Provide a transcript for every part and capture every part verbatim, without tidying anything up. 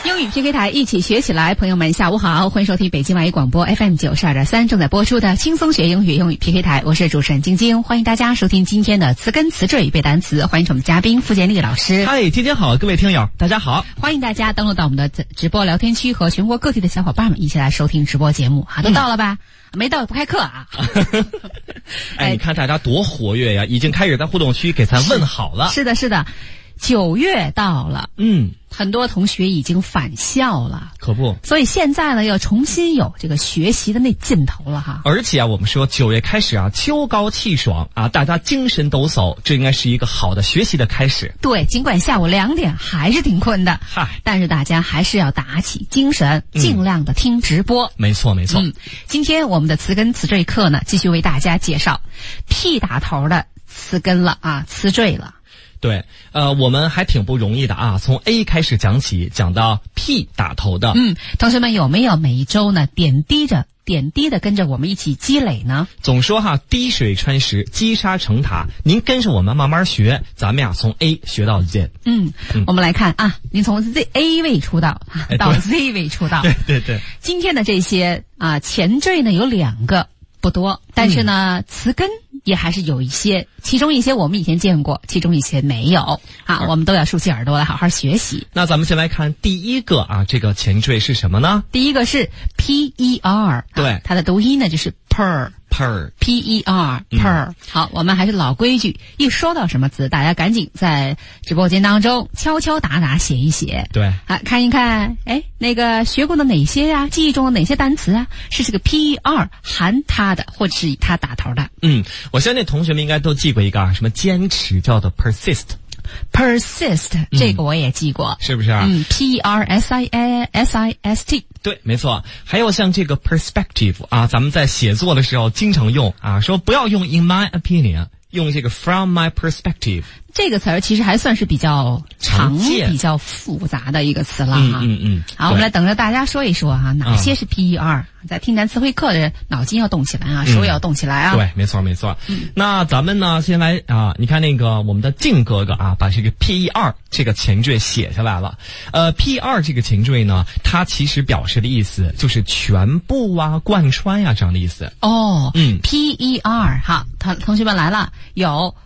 英语 P K 台一起学起来，朋友们下午好，欢迎收听北京外语广播 F M 九十二点三正在播出的轻松学英语英语 P K 台，我是主持人晶晶，欢迎大家收听今天的词根词缀背单词，欢迎我们的嘉宾付建立老师。 嗨，晶晶好，各位听友大家好， 欢迎大家登录到我们的直播聊天区和全国各地的小伙伴们一起来收听直播节目啊，都到了吧？嗯、没到不开课啊。 哎，你看大家多活跃呀，已经开始在互动区给咱问好了。 是的，是的。九月到了， 嗯， 很多同学已经返校了， 可不， 所以现在呢要重新有这个学习的那劲头了哈。 而且啊，我们说九月开始啊，秋高气爽啊，大家精神抖擞，这应该是一个好的学习的开始。 对，尽管下午两点还是挺困的， 嗨， 但是大家还是要打起精神，尽量的听直播。 嗯、没错，没错。 嗯，今天我们的词根词缀课呢，继续为大家介绍 P 打头的词根了啊，词缀了。 对，呃，我们还挺不容易的啊，从 A 开始讲起，讲到 P 打头的。 嗯，同学们有没有每一周呢点滴着点滴的跟着我们一起积累呢？ 总说哈，滴水穿石，积沙成塔。您跟着我们慢慢学，咱们呀从 A 学到 Z。 嗯，嗯我们来看啊，您从 Z A 位出道到 Z 位出道。 对对对。 今天的这些啊前缀呢有两个。不多，但是呢、嗯、词根也还是有一些，其中一些我们以前见过，其中一些没有啊，我们都要竖起耳朵来好好学习。 那咱们先来看第一个啊，这个前缀是什么呢？ 第一个是 P E R， 对、 啊，它的读音呢就是 per per P E R per、嗯。好，我们还是老规矩，一说到什么词，大家赶紧在直播间当中敲敲打打写一写。 对， 啊，看一看，哎，那个学过的哪些啊，记忆中的哪些单词啊，是这个 P E R 含它的，或者是以它打头的。 嗯，我相信同学们应该都记过一个啊，什么坚持，叫做 persist。persist、 嗯、这个我也记过， 是不是啊？ 嗯 ，P E R S I A S I S T。 对，没错。还有像这个 perspective 啊，咱们在写作的时候经常用啊，说不要用 in my opinion， 用这个 from my perspective。 这个词儿其实还算是比较长、比较复杂的一个词了哈。 嗯嗯嗯。 好，我们来等着大家说一说哈，哪些是 P E R？、嗯、在听咱词汇课的脑筋要动起来啊，手也要动起来啊。 对，没错没错。 嗯、 那咱们呢，先来啊，你看那个我们的静哥哥啊，把这个 P E R 这个前缀写下来了。呃 ，P E R 这个前缀呢，它其实表示的意思就是全部啊、贯穿呀、啊、这样的意思。 哦， 嗯 ，P E R 好，同同学们来了，有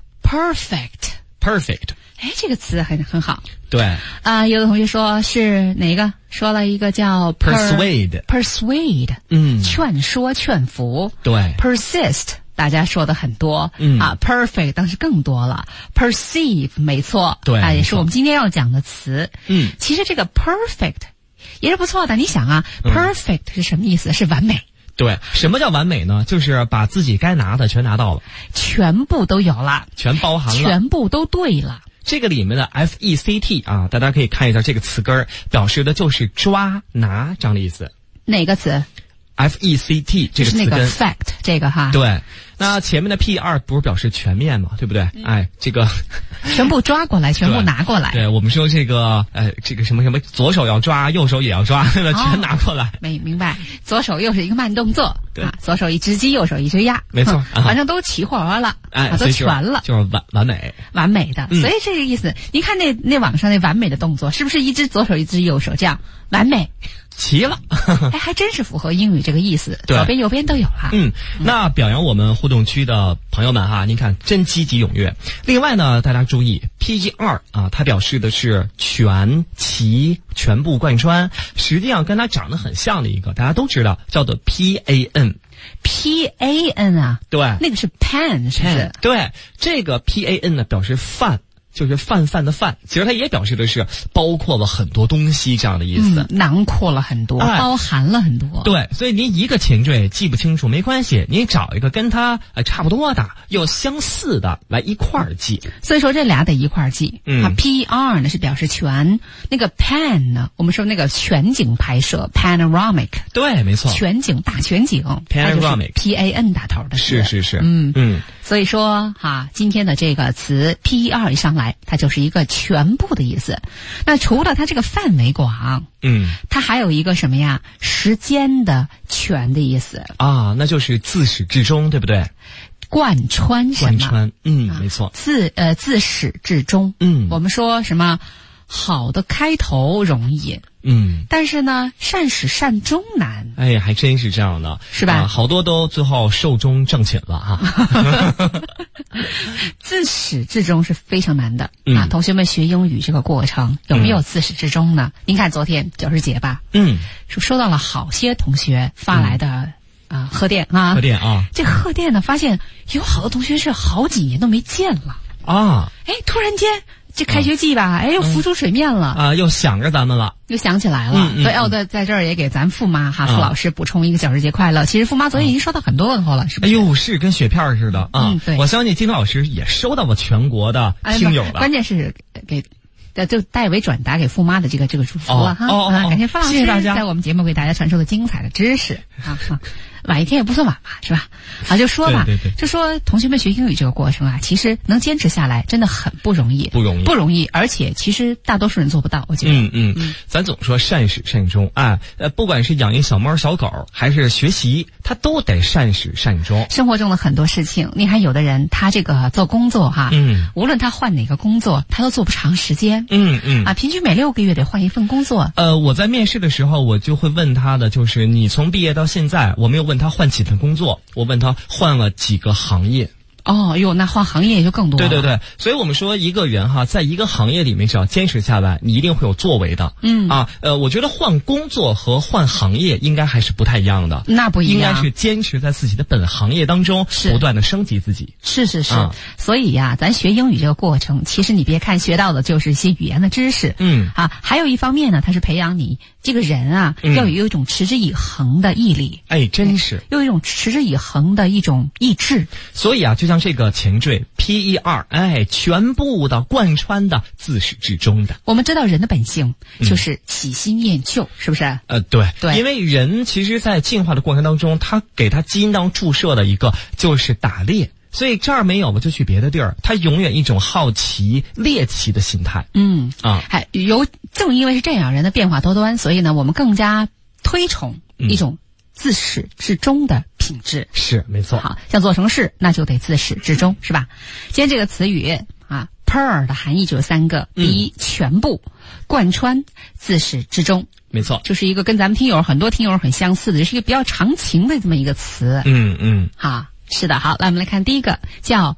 perfect。perfect， 哎， 这个词很很好。 对啊、呃，有的同学说是哪个？说了一个叫 per, persuade persuade， 嗯， 劝说、劝服。 对 ，persist 大家说的很多， 嗯啊 ，perfect 当时更多了 ，perceive 没错， 对啊，也是我们今天要讲的词。 嗯， 其实这个 perfect 也是不错的。你想啊、 嗯、 ，perfect 是什么意思？是完美。 对，什么叫完美呢？就是把自己该拿的全拿到了， 全部都有了， 全包含了， 全部都对了。 这个里面的 F E C T 啊，大家可以看一下这个词根，表示的就是抓拿这样的意思。 哪个词 ？F E C T 这个词根。 就是那个 fact 这个哈。 对，那前面的 P E R 不是表示全面嘛，对不对？嗯、哎，这个全部抓过来，全部拿过来。 对，我们说这个呃，这个什么什么，左手要抓，右手也要抓，对吧？哦、全拿过来。 没明白，左手又是一个慢动作， 对啊，左手一只鸡，右手一只鸭， 没错， 啊、反正都齐活了， 哎， 啊、都全了， 就是完完美， 完美的。 嗯、 所以这个意思，您看那那网上那完美的动作，是不是一只左手一只右手这样完美？ 齐了， 哎，还真是符合英语这个意思， 对， 左边右边都有了。 嗯，那表扬我们互动区的朋友们哈，您看真积极踊跃。另外呢，大家注意 P E R 啊，它表示的是全齐、全部贯穿，实际上跟它长得很像的一个，大家都知道叫做 P A N。P A N 啊， 对， 那个是 pan 是不是？ 对，这个 P A N 呢表示饭。就是泛泛的泛，其实它也表示的是包括了很多东西这样的意思， 嗯、囊括了很多、哎，包含了很多。 对，所以您一个前缀记不清楚没关系，您找一个跟它呃差不多的又相似的来一块儿记。 所以说这俩得一块儿记。 嗯啊 ，P E R 呢是表示全，那个 pan 呢，我们说那个全景拍摄 panoramic， 对，没错， 全景大全景 panoramic P A N 打头的是是是， 嗯嗯。 所以说哈，今天的这个词 P E R 一上来，它就是一个全部的意思。那除了它这个范围广， 嗯， 它还有一个什么呀？时间的全的意思啊，那就是自始至终，对不对？ 贯穿什么？ 贯穿，嗯， 啊、 没错。 自呃自始至终， 嗯， 我们说什么好的开头容易， 嗯， 但是呢，善始善终难。 哎，还真是这样的， 是吧？ 啊、好多都最后寿终正寝了哈。 自始至终是非常难的、 嗯、 啊！同学们学英语这个过程有没有自始至终呢？嗯、您看昨天教师节吧， 嗯， 收到了好些同学发来的、嗯。啊，贺电啊， 贺电啊， 这贺电呢，发现有好多同学是好几年都没见了啊， 哎，突然间这开学季吧，啊、哎，又浮出水面了啊，又想着咱们了， 又想起来了。 嗯嗯、 所以要在在这儿也给咱傅妈哈、啊、傅老师补充一个教师节快乐。其实傅妈昨天已经收到很多问候了，是不是？ 哎呦，是跟雪片似的啊！ 嗯，对， 我相信金涛老师也收到了全国的听友了。 哎、关键是给。就代为转达给傅妈的这个这个祝福了、哦、哈， 哦哦哦、 感谢傅老师， 谢谢大家， 在我们节目为大家传授的精彩的知识啊啊，晚一天也不算晚吧，是吧？啊，就说吧， 对对对， 就说同学们学英语这个过程啊，其实能坚持下来真的很不容易， 不容易， 不容易，而且其实大多数人做不到，我觉得。 嗯嗯嗯，咱总说善始善终啊，呃，不管是养一小猫小狗，还是学习，它都得善始善终。 生活中的很多事情，你看有的人他这个做工作哈， 嗯， 无论他换哪个工作，他都做不长时间， 嗯嗯啊，平均每六个月得换一份工作。 呃，我在面试的时候，我就会问他的，就是你从毕业到现在，我没有问他换几份工作，我问他换了几个行业。 哦哟，那换行业就更多了。 对对对，所以我们说一个人哈，在一个行业里面，只要坚持下来，你一定会有作为的。 嗯啊，呃，我觉得换工作和换行业应该还是不太一样的。 那不一样， 应该是坚持在自己的本行业当中，不断的升级自己。 是是是， 啊、 所以呀，咱学英语这个过程，其实你别看学到的就是一些语言的知识， 嗯啊，还有一方面呢，它是培养你这个人啊， 嗯、 要有一种持之以恒的毅力。 哎，真是， 有一种持之以恒的一种意志。 所以啊，就像这个前缀。P E R， 哎，全部的贯穿的，自始至终的。 我们知道人的本性就是喜新厌旧，嗯、是不是？ 呃，对对， 因为人其实，在进化的过程当中，他给他基因当中注射的一个就是打猎，所以这儿没有，我就去别的地儿。他永远一种好奇、猎奇的心态。 嗯啊， 还有正因为是这样，人的变化多端，所以呢，我们更加推崇一种。嗯自始至终的品质是没错， 好像做成事那就得自始至终，是吧？今天这个词语啊 ，per 的含义就有三个：第一，全部贯穿，自始至终， 没错， 就是一个跟咱们听友很多听友很相似的，就是一个比较长情的这么一个词。 嗯嗯， 好，是的，好，来我们来看第一个，叫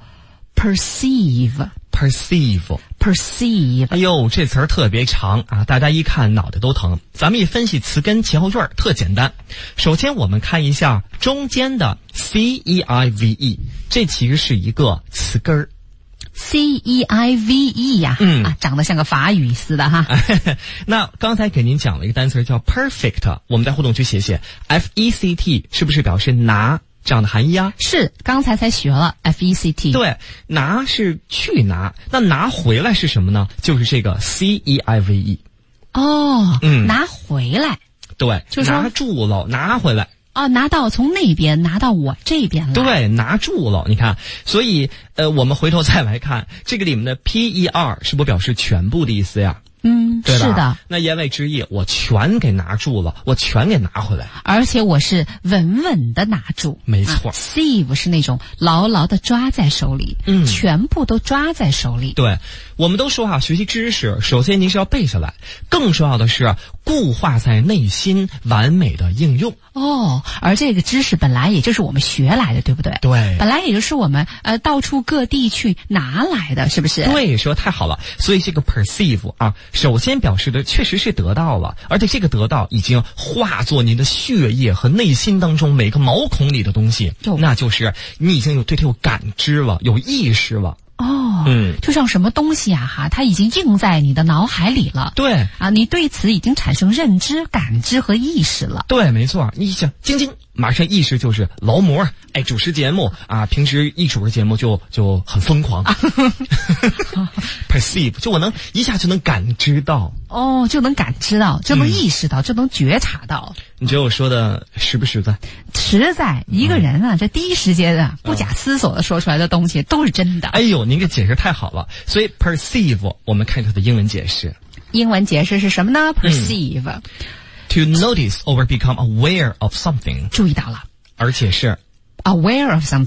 perceive。perceive，perceive， 哎呦，这词儿特别长啊，大家一看脑袋都疼。咱们一分析词根前后缀儿，特简单。首先我们看一下中间的 C E I V E， 这其实是一个词根儿。 C E I V E 呀， 嗯啊，长得像个法语似的哈。 那刚才给您讲了一个单词叫 perfect， 我们在互动区写写 F E C T， 是不是表示拿？这样的含义啊， 是刚才才学了 F E C T。 对，拿是去拿，那拿回来是什么呢？就是这个 C E I V E。 哦， 嗯， 拿回来， 对， 就是拿住了，拿回来。 哦，拿到从那边拿到我这边来。 对，拿住了，你看，所以呃，我们回头再来看这个里面的 P E R 是不是表示全部的意思呀？ 嗯， 对吧？ 是的。 那言外之意，我全给拿住了，我全给拿回来， 而且我是稳稳的拿住。 没错、 啊、，seize 是那种牢牢的抓在手里， 嗯， 全部都抓在手里。 对，我们都说哈、啊，学习知识，首先您是要背下来，更重要的是固化在内心，完美的应用。 哦，而这个知识本来也就是我们学来的，对不对？ 对， 本来也就是我们呃到处各地去拿来的，是不是？ 对，说太好了。所以这个 perceive 啊，首先表示的确实是得到了，而且这个得到已经化作您的血液和内心当中每个毛孔里的东西，那就是你已经有对它有感知了，有意识了。 哦， 嗯， 就像什么东西啊哈，它已经印在你的脑海里了。 对啊，你对此已经产生认知、感知和意识了。 对，没错。你想，晶晶马上意识就是劳模，哎，主持节目啊，平时一主持节目就就很疯狂。perceive 就我能一下就能感知到， 哦，就能感知到，就能意识到，嗯、就能觉察到。 你觉得我说的实不实在？ 实在，一个人啊，嗯、这第一时间啊，不假思索的说出来的东西都是真的。 哎呦，您这解释太好了。所以 perceive 我们看它的英文解释。 英文解释是什么呢 ？perceive、嗯、 to notice or become aware of something。 注意到了， 而且是 aware of something。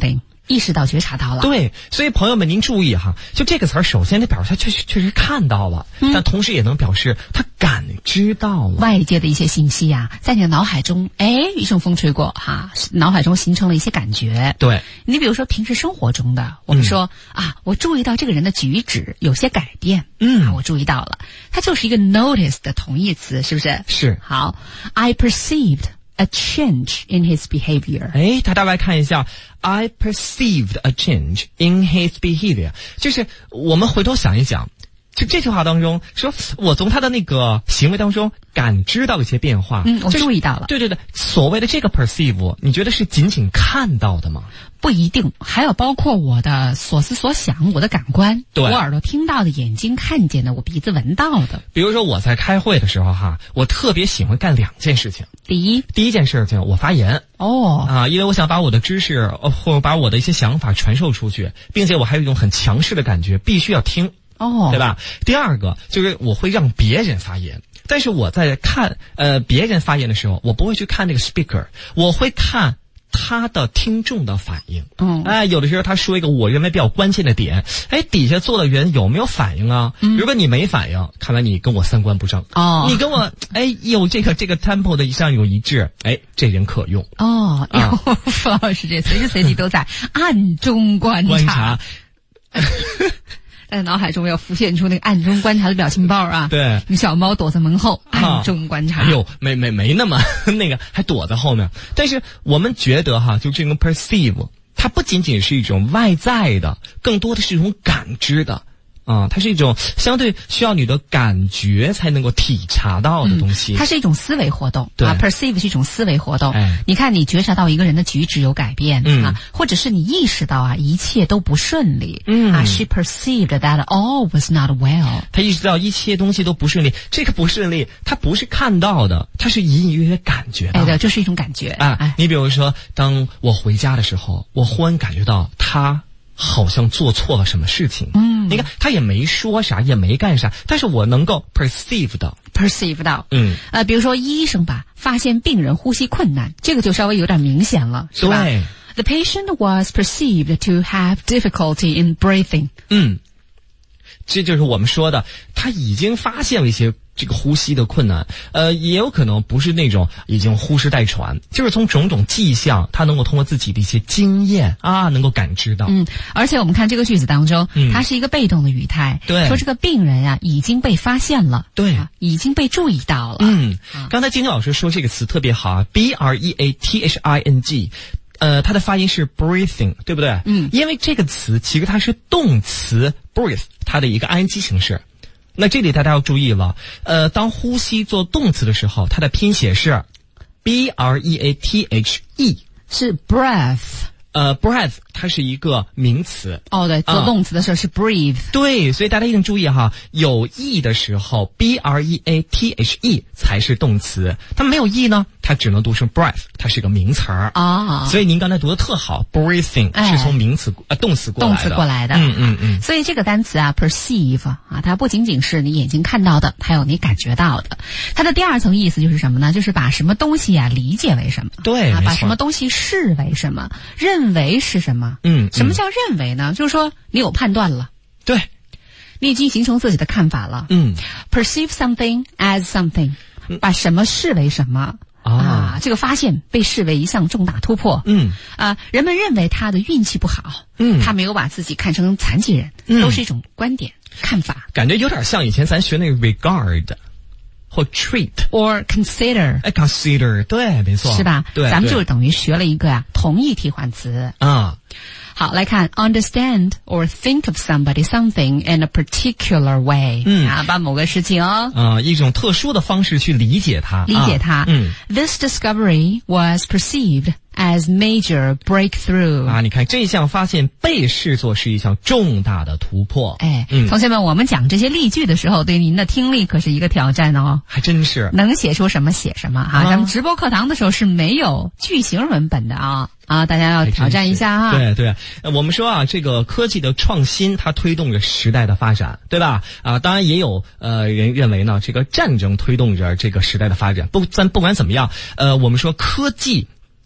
意识到、觉察到了。 对，所以朋友们您注意哈，就这个词儿，首先它表示他确实确实看到了，嗯、但同时也能表示他感知到了外界的一些信息呀、啊，在你的脑海中，哎，一阵风吹过哈，脑海中形成了一些感觉。 对， 你比如说平时生活中的，我们说、嗯、啊，我注意到这个人的举止有些改变， 嗯， 啊、我注意到了，它就是一个 notice 的同义词，是不是？ 是。 好 ，I perceived a change in his behavior. 哎，大家来看一下 I perceived a change in his behavior. 就是我们回头想一想，就这句话当中说，我从他的那个行为当中感知到一些变化。 嗯，我注意到了。 对对对，所谓的这个 perceive， 你觉得是仅仅看到的吗？ 不一定，还要包括我的所思所想，我的感官， 对， 我耳朵听到的，眼睛看见的，我鼻子闻到的。 比如说我在开会的时候哈，我特别喜欢干两件事情。 第一， 第一件事情我发言。 哦啊，因为我想把我的知识或者把我的一些想法传授出去，并且我还有一种很强势的感觉，必须要听。 哦， 对吧？第二个就是我会让别人发言，但是我在看呃别人发言的时候，我不会去看那个 speaker， 我会看他的听众的反应。 嗯， 哎，有的时候他说一个我认为比较关键的点，哎，底下坐的人有没有反应啊？嗯、如果你没反应，看来你跟我三观不正。 哦， 你跟我哎有这个这个 tempo 的上有一致，哎，这人可用。 哦，啊、傅老师这随时随地都在暗中观察。 观察在脑海中要浮现出那个暗中观察的表情包啊！ 对， 小猫躲在门后，暗中观察。 哎呦，没没没那么那个，还躲在后面。但是我们觉得哈，就这个 perceive， 它不仅仅是一种外在的，更多的是一种感知的。啊、嗯，它是一种相对需要你的感觉才能够体察到的东西。 嗯、它是一种思维活动， 对啊 ，perceive 是一种思维活动。 哎， 你看，你觉察到一个人的举止有改变、 嗯、 啊，或者是你意识到啊，一切都不顺利。 嗯啊 ，she perceived that all was not well。 他意识到一切东西都不顺利，这个不顺利，他不是看到的，他是隐隐约约感觉到。 哎，对，这是一种感觉啊。 哎， 你比如说，当我回家的时候，我忽然感觉到他好像做错了什么事情。 嗯。 你看，他也没说啥，也没干啥，但是我能够 perceive 到 perceive 到， 嗯， 呃，比如说医生吧，发现病人呼吸困难，这个就稍微有点明显了，是吧？ 对 ，The patient was perceived to have difficulty in breathing。 嗯，这就是我们说的，他已经发现了一些这个呼吸的困难，呃，也有可能不是那种已经呼哧带喘，就是从种种迹象，他能够通过自己的一些经验啊，能够感知到。 嗯，而且我们看这个句子当中， 嗯、 它是一个被动的语态， 对， 说这个病人啊已经被发现了， 对、 啊，已经被注意到了。 嗯， 啊、 刚才金晶老师说这个词特别好啊 ，B R E A T H I N G。呃，它的发音是 breathing， 对不对？ 嗯， 因为这个词其实它是动词 breathe， 它的一个 ing 形式。那这里大家要注意了，呃，当呼吸做动词的时候，它的拼写是 B R E A T H E， 是 breath。 呃 breath 它是一个名词。 哦，对，做动词的时候是 breathe。 嗯、对，所以大家一定注意哈，有 e 的时候 B R E A T H E 才是动词，它没有 e 呢，它只能读成 breath， 它是个名词儿啊。 所以您刚才读的特好 ，breathing、哎、是从名词呃动词过来的。 动词过来的。 嗯嗯嗯。 所以这个单词啊 ，perceive 啊，它不仅仅是你眼睛看到的，还有你感觉到的。它的第二层意思就是什么呢？就是把什么东西啊理解为什么？ 对， 啊，把什么东西视为什么，认为是什么？ 嗯， 什么叫认为呢？就是说你有判断了， 对， 你已经形成自己的看法了。 嗯 ，perceive something as something，、嗯、把什么视为什么。 啊, 啊，这个发现被视为一项重大突破。 嗯， 啊，人们认为他的运气不好。 嗯， 他没有把自己看成残疾人， 嗯、 都是一种观点看法。 感觉有点像以前咱学那个 regard 或 treat or consider。 哎 ，consider， 对，没错， 是吧？ 对， 咱们就等于学了一个呀、啊、同义替换词啊。 好，来看 understand or think of somebody something in a particular way。 嗯啊，把某个事情哦， 啊、呃，一种特殊的方式去理解它， 理解它。 啊、嗯 ，This discovery was perceived as major breakthrough。 啊，你看这项发现被视作是一项重大的突破。 哎， 嗯， 同学们，我们讲这些例句的时候，对您的听力可是一个挑战哦。 还真是， 能写出什么写什么哈、啊。咱们直播课堂的时候是没有句型文本的啊。啊，大家要挑战一下啊！ 对对，我们说啊，这个科技的创新，它推动着时代的发展，对吧？啊，当然也有呃人认为呢，这个战争推动着这个时代的发展。不，咱不管怎么样，呃，我们说科技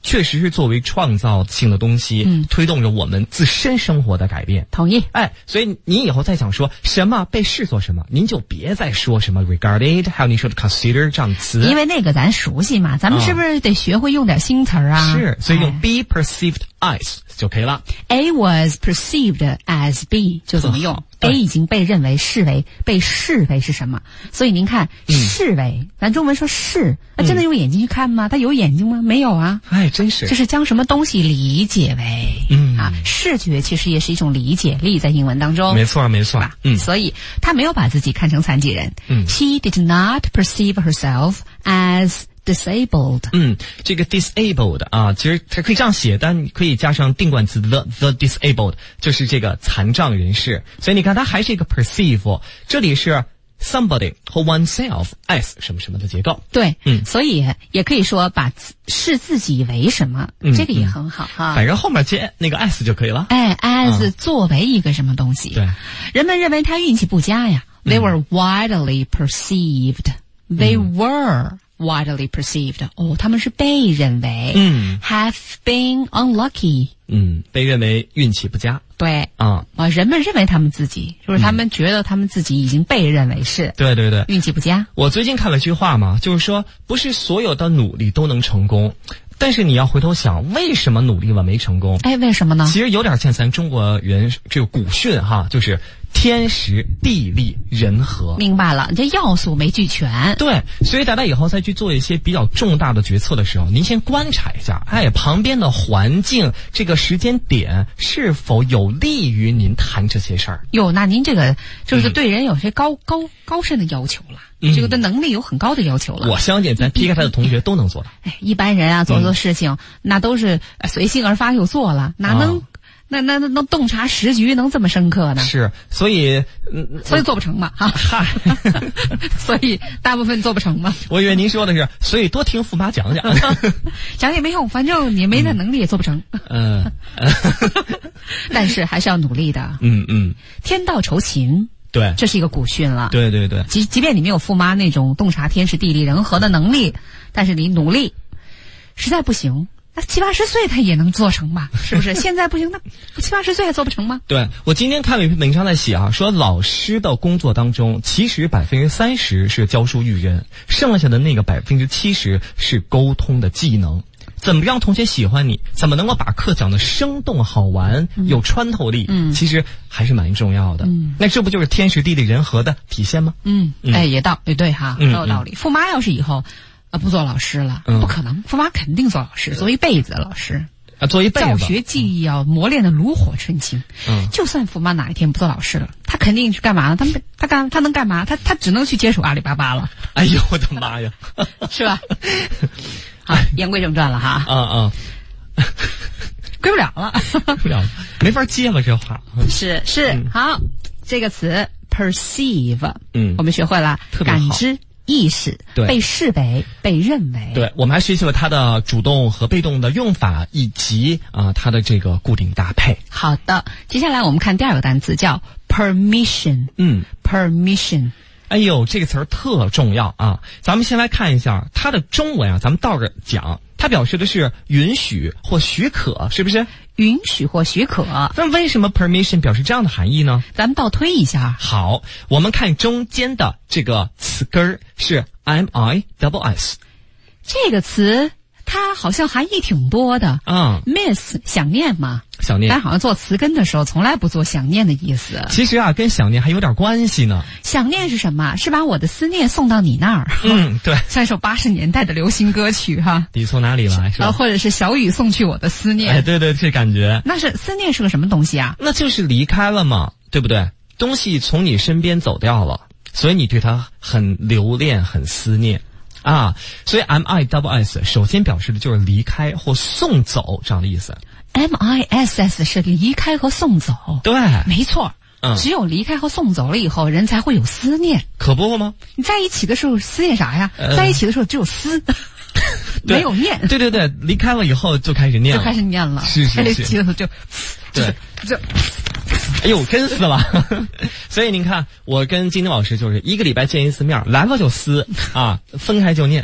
确实是作为创造性的东西， 嗯， 推动着我们自身生活的改变。 同意。 哎，所以您以后再想说什么被视作什么，您就别再说什么 regarded， 还有您说的 consider 这样的词， 因为那个咱熟悉嘛，咱们是不是得学会用点新词儿啊？ 是，所以用哎 be perceived as 就可以了。 A was perceived as B 就怎么用？A 已经被认为视为被视为是什么？所以您看， 嗯、 视为，咱中文说视，那、真的用眼睛去看吗？它有眼睛吗？没有啊。 哎，真是。 就是将什么东西理解为， 嗯啊，视觉其实也是一种理解力，在英文当中。 没错，没错。嗯， 所以他没有把自己看成残疾人。 嗯 ，She did not perceive herself as disabled。 嗯，这个 disabled 啊，其实它可以这样写，但可以加上定冠词 the the disabled， 就是这个残障人士。所以你看，它还是一个 perceive， 这里是 somebody 或 oneself as 什么什么的结构。 对， 嗯， 所以也可以说把视自己为什么， 嗯、 这个也很好哈。 反正后面接那个 as 就可以了。 哎 ，as、 嗯、 作为一个什么东西？ 对， 人们认为他运气不佳呀。 嗯、 They were widely perceived. They were widely perceived. 哦，他们是被认为。 嗯 ，have been unlucky. 嗯，被认为运气不佳。 对啊、 啊，人们认为他们自己，就是他们觉得他们自己已经被认为是。 对对对， 运气不佳。 我最近看了句话嘛，就是说，不是所有的努力都能成功。但是你要回头想，为什么努力了没成功？ 哎，为什么呢？ 其实有点像咱中国人这个古训哈，就是天时地利人和。 明白了，这要素没俱全。 对，所以大家以后再去做一些比较重大的决策的时候，您先观察一下，哎，旁边的环境，这个时间点是否有利于您谈这些事儿。 哟，那您这个就是对人有些高、嗯、高高深的要求了。 嗯、 这个对能力有很高的要求了。 我相信咱 P K 台的同学都能做到。 哎，一般人啊，做做事情、嗯、那都是随性而发又做了，哪能、哦、那那那能洞察时局，能这么深刻呢？ 是，所以嗯， 所以做不成嘛，哈，嗨，所以大部分做不成嘛。 我以为您说的是，所以多听驸马讲讲， 讲也没用，反正你没那能力也做不成。 嗯， 但是还是要努力的。 嗯嗯， 天道酬勤。 对， 这是一个古训了。 对对对， 即即便你没有驸马那种洞察天时地利人和的能力，但是你努力，实在不行，那七八十岁他也能做成吧？是不是？现在不行，那七八十岁还做不成吗？ 对，我今天看了一篇文章在写啊，说老师的工作当中，其实百分之三十是教书育人，剩下的那个百分之七十是沟通的技能。怎么让同学喜欢你？怎么能够把课讲得生动好玩、嗯、有穿透力？嗯，其实还是蛮重要的。嗯，那这不就是天时地利人和的体现吗？ 嗯，嗯哎，也道也对哈，很有道理。驸马要是以后呃不做老师了，嗯、不可能，驸马肯定做老师，做一辈子的老师。 啊，做一辈子教学技艺要磨练的炉火纯青。嗯，就算驸马哪一天不做老师了，他肯定去干嘛呢？他他干他能干嘛？他他只能去接手阿里巴巴了。 哎呦我的妈呀， 是吧？好，言归正传了哈。 嗯嗯， 归不了了， 归不了了，没法接了这话。 是是、嗯，好，这个词 perceive， 嗯，我们学会了，感知。意识， 对， 被视为，被认为。 对，我们还学习了它的主动和被动的用法，以及啊、呃、它的这个固定搭配。 好的，接下来我们看第二个单词叫 permission。 嗯 ，permission。 哎呦，这个词儿特重要啊！咱们先来看一下它的中文啊，咱们倒着讲，它表示的是允许或许可，是不是？ 允许或许可。 那为什么 permission 表示这样的含义呢？ 咱们倒推一下。 好，我们看中间的这个词根儿是 M I double S。 这个词它好像含义挺多的啊、 嗯、，miss 想念嘛， 想念， 但好像做词根的时候从来不做想念的意思。 其实啊，跟想念还有点关系呢。 想念是什么？是把我的思念送到你那儿。 嗯，对， 像一首八十年代的流行歌曲哈。 你从哪里来？是吧？ 或者是小雨送去我的思念。 哎，对对，这感觉。 那是思念是个什么东西啊？ 那就是离开了嘛，对不对？东西从你身边走掉了，所以你对它很留恋，很思念。啊，所以 M I double S 首先表示的就是离开或送走这样的意思。 M I S S 是离开和送走， 对， 没错。 嗯， 只有离开和送走了以后，人才会有思念。 可不吗？ 你在一起的时候思念啥呀？呃、在一起的时候只有思，没有念。 对对对，离开了以后就开始念了， 就开始念了。 是是是， 在一起的时候就， 对， 就。 哎呦，真撕了！所以您看，我跟金丁老师就是一个礼拜见一次面，来了就撕啊，分开就念。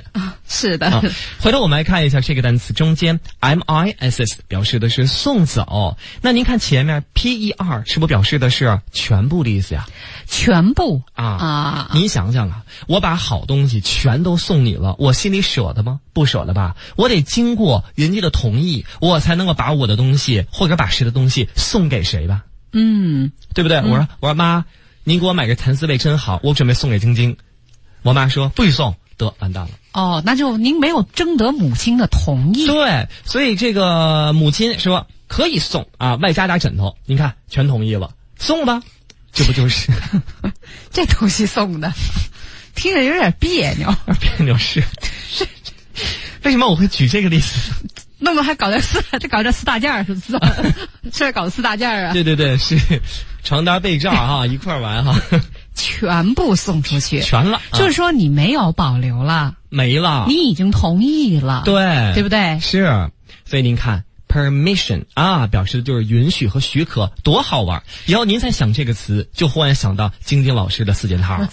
是的、 啊。回头我们来看一下这个单词中间 miss 表示的是送走，那您看前面 per 是不是表示的是全部的意思呀？ 全部啊啊！ 你想想啊，我把好东西全都送你了，我心里舍得吗？不舍得吧？我得经过人家的同意，我才能够把我的东西或者把谁的东西送给谁吧？ 嗯， 对不对？嗯、我说我说妈，您给我买个蚕丝被真好，我准备送给晶晶。我妈说不许送，得完蛋了。 哦，那就您没有征得母亲的同意。 对，所以这个母亲说可以送啊，外加点枕头，您看全同意了，送吧。这不就是这东西送的，听着有点别扭。 别扭是是，为什么我会举这个例子？ 弄得还搞点四，这搞点四大件儿是不是？这搞四大件儿啊？ 对对对，是床单被罩哈一块玩哈， 全部送出去， 全了， 就是说你没有保留了， 没了， 你已经同意了， 对， 对不对？ 是，所以您看。permission 啊，表示的就是允许和许可，多好玩！以后您再想这个词，就忽然想到晶晶老师的四件套。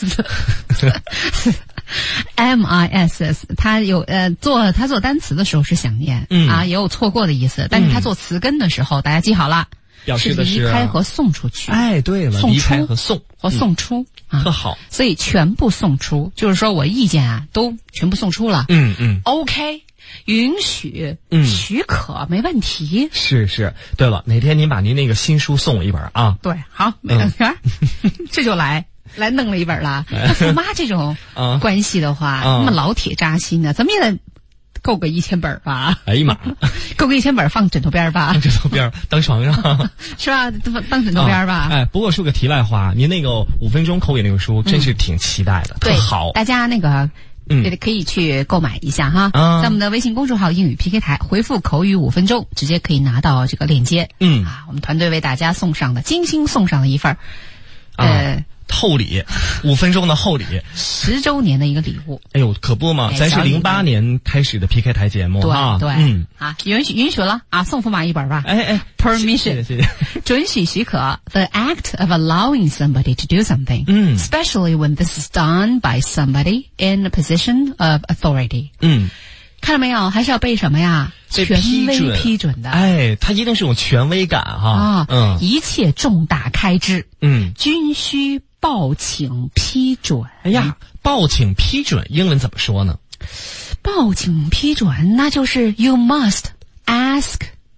M I S S， 他有呃做他做单词的时候是想念、嗯、啊，也有错过的意思，但是他做词根的时候，嗯、大家记好了， 表示的是离开和送出去。 哎，对了， 送出离开和送和送出、 嗯、 啊， 特好。 所以全部送出，就是说我意见啊都全部送出了。 嗯嗯 ，OK。允许， 嗯， 许可没问题。 是是，对了，哪天您把您那个新书送我一本啊？ 对，好，没问题、嗯，这就来来弄了一本了。那父妈这种关系的话，那、啊、么老铁扎心的，咱们也得够个一千本吧？ 哎呀妈， 够个一千本放枕头边吧？ 放枕头边，当床上是吧？当枕头边吧、啊？ 哎，不过说个题外话，您那个五分钟口语那个书，真是挺期待的， 嗯、对， 好， 大家那个。嗯，可以去购买一下哈， 啊、 在我们的微信公众号英语 P K 台回复口语五分钟，直接可以拿到这个链接。 嗯啊，我们团队为大家送上的精心送上的一份呃、啊、厚礼，五分钟的厚礼， 十周年的一个礼物。 哎呦，可不嘛，咱是零八年开始的 P K 台节目哈，对对， 嗯啊，允许允许了啊，送驸马一本吧。 哎哎 ，permission， 谢谢谢谢准许许可 ，the act of allowing somebody to do something， 嗯 ，especially when this is done by somebody in a position of authority， 嗯， 看到没有？还是要被什么呀？权威批准的。 哎，它一定是有权威感哈。 啊， 嗯， 一切重大开支， 嗯， 均需报请批准。 哎呀，报请批准，英文怎么说呢？ 报请批准，那就是 you must ask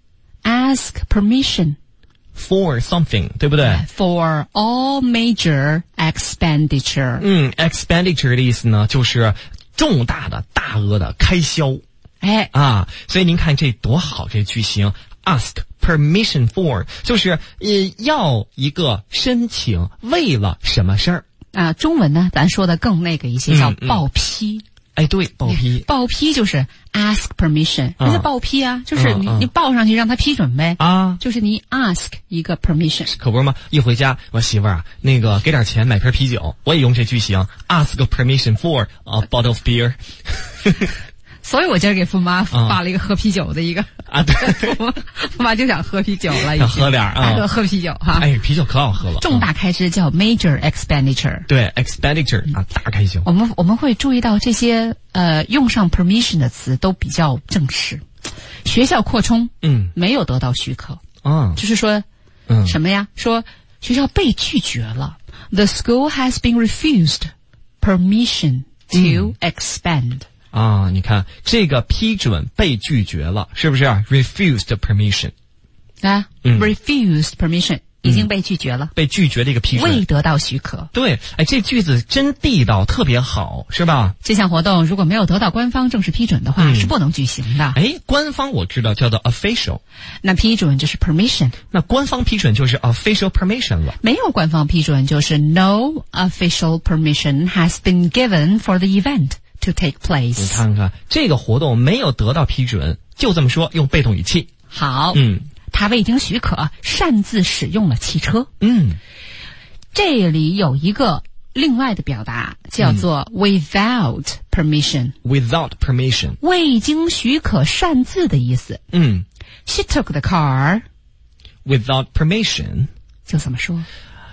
ask permission for something， 对不对 ？For all major expenditure。 嗯 ，expenditure 的意思呢，就是重大的、大额的开销。 哎啊，所以您看这多好，这句型 ask permission for 就是呃要一个申请，为了什么事儿啊？中文呢，咱说的更那个一些，叫报批。 嗯嗯哎，对，报批， 报批就是 ask permission， 那、啊、是报批啊，就是你、啊、你报上去让他批准呗啊， 就是你 ask 一个 permission， 可不是吗？一回家，我媳妇儿啊，那个给点钱买瓶啤酒，我也用这句型 ask permission for a bottle of beer 。 所以我今儿给驸妈发了一个喝啤酒的一个啊，对， 驸妈就想喝啤酒了， 想喝点啊， 喝喝啤酒哈。 哎，啤酒可好喝了。 重大开支叫 major expenditure， 对 expenditure 啊，大开销。 我们我们会注意到这些呃用上 permission 的词都比较正式。学校扩充， 嗯， 没有得到许可， 啊， 就是说， 嗯， 什么呀？说学校被拒绝了 ，the school has been refused permission to、嗯、expand。 啊，你看这个批准被拒绝了，是不是 refused permission 啊、 嗯、 refused permission 已经被拒绝了、 嗯、被拒绝的一个批准， 未得到许可。 对，哎，这句子真地道，特别好，是吧？ 这项活动如果没有得到官方正式批准的话、嗯、是不能举行的。 哎，官方我知道叫做 official， 那批准就是 permission， 那官方批准就是 official permission 了。 没有官方批准就是 no official permission has been given for the event to take place。 你看看这个活动没有得到批准，就这么说，用被动语气。 好， 嗯， 他未经许可擅自使用了汽车。 嗯， 这里有一个另外的表达叫做 without permission。without permission， 未经许可擅自的意思。 嗯 ，She took the car without permission， 就这么说。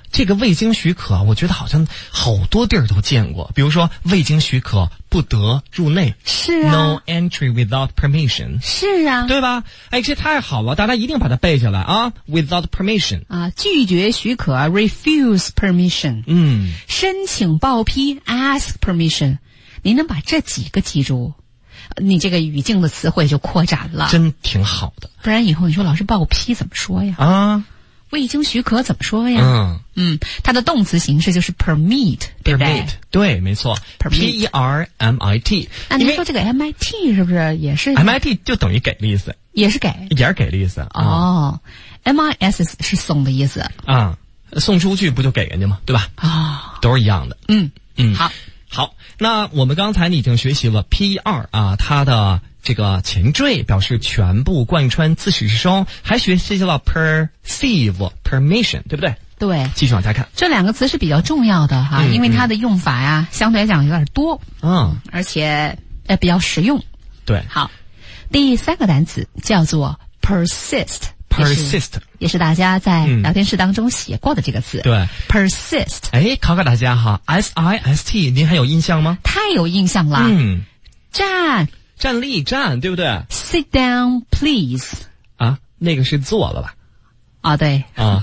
这个未经许可，我觉得好像好多地儿都见过，比如说未经许可不得入内， 是啊 ，No entry without permission， 是啊， 对吧？哎，这太好了，大家一定把它背下来啊 ！Without permission， 啊，拒绝许可 refuse permission， 嗯， 申请报批 ask permission， 您能把这几个记住，你这个语境的词汇就扩展了， 真挺好的。 不然以后你说老师报批怎么说呀？ 啊， 未经许可怎么说呀？ 嗯嗯，它的动词形式就是 permit， 对不对 ，permit， 对，没错 Permit ，P E R M I T。 那您说这个 M I T 是不是也是 M I T 就等于给的意思， 也是给？ 也是给的意思。 哦、嗯、，M I S 是送的意思啊，送出去不就给人家吗？对吧？ 啊、 都是一样的。 嗯嗯， 好， 好。那我们刚才你已经学习了 P E R 啊，它的这个前缀表示全部贯穿自始至终，还学习了 perceive permission， 对不对？ 对， 继续往下看， 这两个词是比较重要的哈， 嗯、 因为它的用法呀、嗯、相对来讲有点多， 嗯， 而且呃比较实用。 对， 好，第三个单词叫做 persist。 persist 也是大家在聊天室当中写过的这个词。 嗯、对 ，persist。 哎，考考大家哈 ，S I S T， 您还有印象吗？ 太有印象了。 嗯， 站， 站立站，对不对 ？Sit down, please。 啊，那个是坐了吧？ 啊，对。 啊。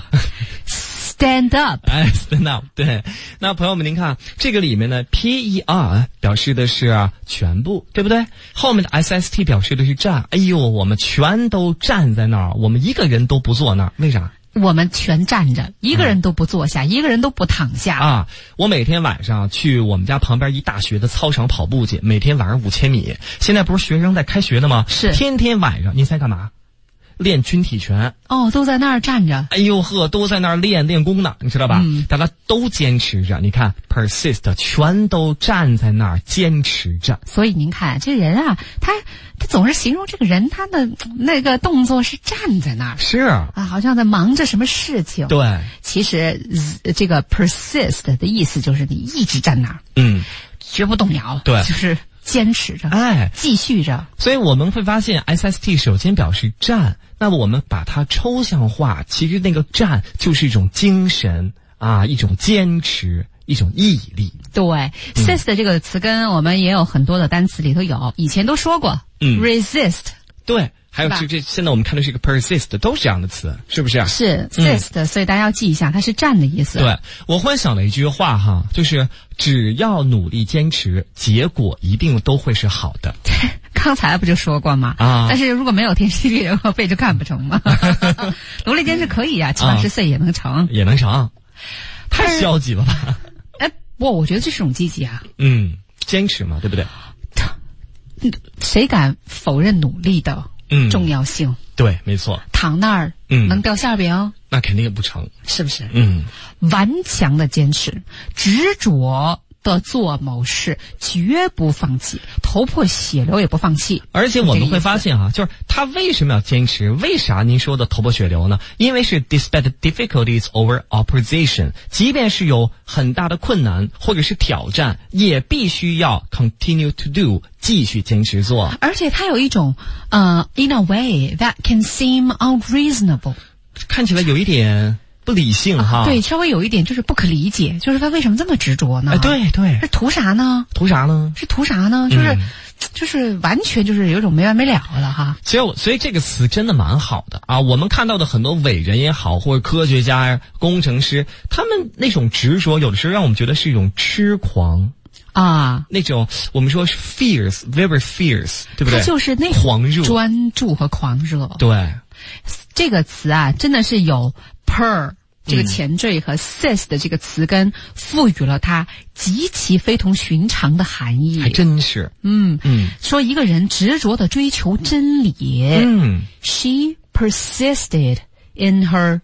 Stand up， 哎 ，stand up， 对。那朋友们，您看这个里面呢 ，P E R 表示的是全部，对不对？后面的 S S T 表示的是站。哎呦，我们全都站在那儿，我们一个人都不坐那儿，为啥？ 我们全站着，一个人都不坐下，嗯、一个人都不躺下啊！我每天晚上去我们家旁边一大学的操场跑步去，每天晚上五千米。现在不是学生在开学的吗？ 是， 天天晚上，您猜干嘛？练军体拳哦，都在那儿站着。 哎呦呵，都在那儿练练功呢，你知道吧？ 嗯， 大家都坚持着。你看 ，persist， 全都站在那儿坚持着。 所以您看，这人啊，他他总是形容这个人他的那个动作是站在那儿， 是啊，好像在忙着什么事情。 对， 其实这个 persist 的意思就是你一直站那儿， 嗯， 绝不动摇。 对， 就是。坚持着， 哎， 继续着。 所以我们会发现 S S T 首先表示站，那么我们把它抽象化，其实那个站就是一种精神啊，一种坚持，一种毅力。 对、嗯、，sist 这个词根我们也有很多的单词里头有，以前都说过， 嗯 ，resist， 对。还有这这，现在我们看的是一个 persist， 都是这样的词，是不是？ 是 sist，、嗯、所以大家要记一下，它是站的意思。 对，我幻想了一句话哈，就是只要努力坚持，结果一定都会是好的。 刚才不就说过吗？ 啊！ 但是如果没有天时地利人和背，就干不成嘛。努力坚持可以啊，七八十岁也能成， 啊、也能成。太消极了吧？ 哎，不，我觉得这是种积极啊。 嗯，坚持嘛，对不对？ 谁敢否认努力的？ 嗯， 重要性对，没错。 躺那儿， 嗯， 能掉馅饼， 那肯定也不成， 是不是？ 嗯， 顽强的坚持，执着的做某事，绝不放弃，头破血流也不放弃。 而且我们会发现啊，就是他为什么要坚持？为啥您说的头破血流呢？因为是 despite difficulties over opposition， 即便是有很大的困难或者是挑战，也必须要 continue to do。继续坚持做， 而且它有一种呃 ，in a way that can seem unreasonable， 看起来有一点不理性哈、 啊。对，稍微有一点就是不可理解，就是他为什么这么执着呢？ 哎，对对， 是图啥呢？ 图啥呢？ 是图啥呢？就是、 嗯、 就是完全就是有种没完没了的哈。 其实我，所以这个词真的蛮好的啊。我们看到的很多伟人也好，或者科学家、工程师，他们那种执着，有的时候让我们觉得是一种痴狂。 啊， 那种我们说是 fierce, very fierce， 对不对？ 它就是那狂热、 专注和狂热。 对， 这个词啊，真的是有 per 这个前缀和 sis 的这个词根，赋予了它极其非同寻常的含义。 还真是， 嗯嗯， 说一个人执着地追求真理。 嗯 ，She persisted in her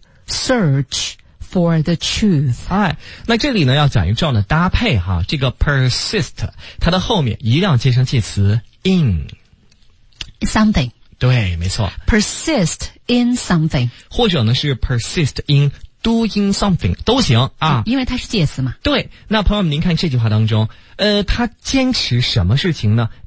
search。For the truth， 哎，那这里呢要讲一个这样的搭配哈，这个 persist 它的后面一定要接上介词 in something， 对，没错 ，persist in something， 或者呢是 persist in doing something 都行啊， 因为它是介词嘛。 对，那朋友们，您看这句话当中，呃，他坚持什么事情呢？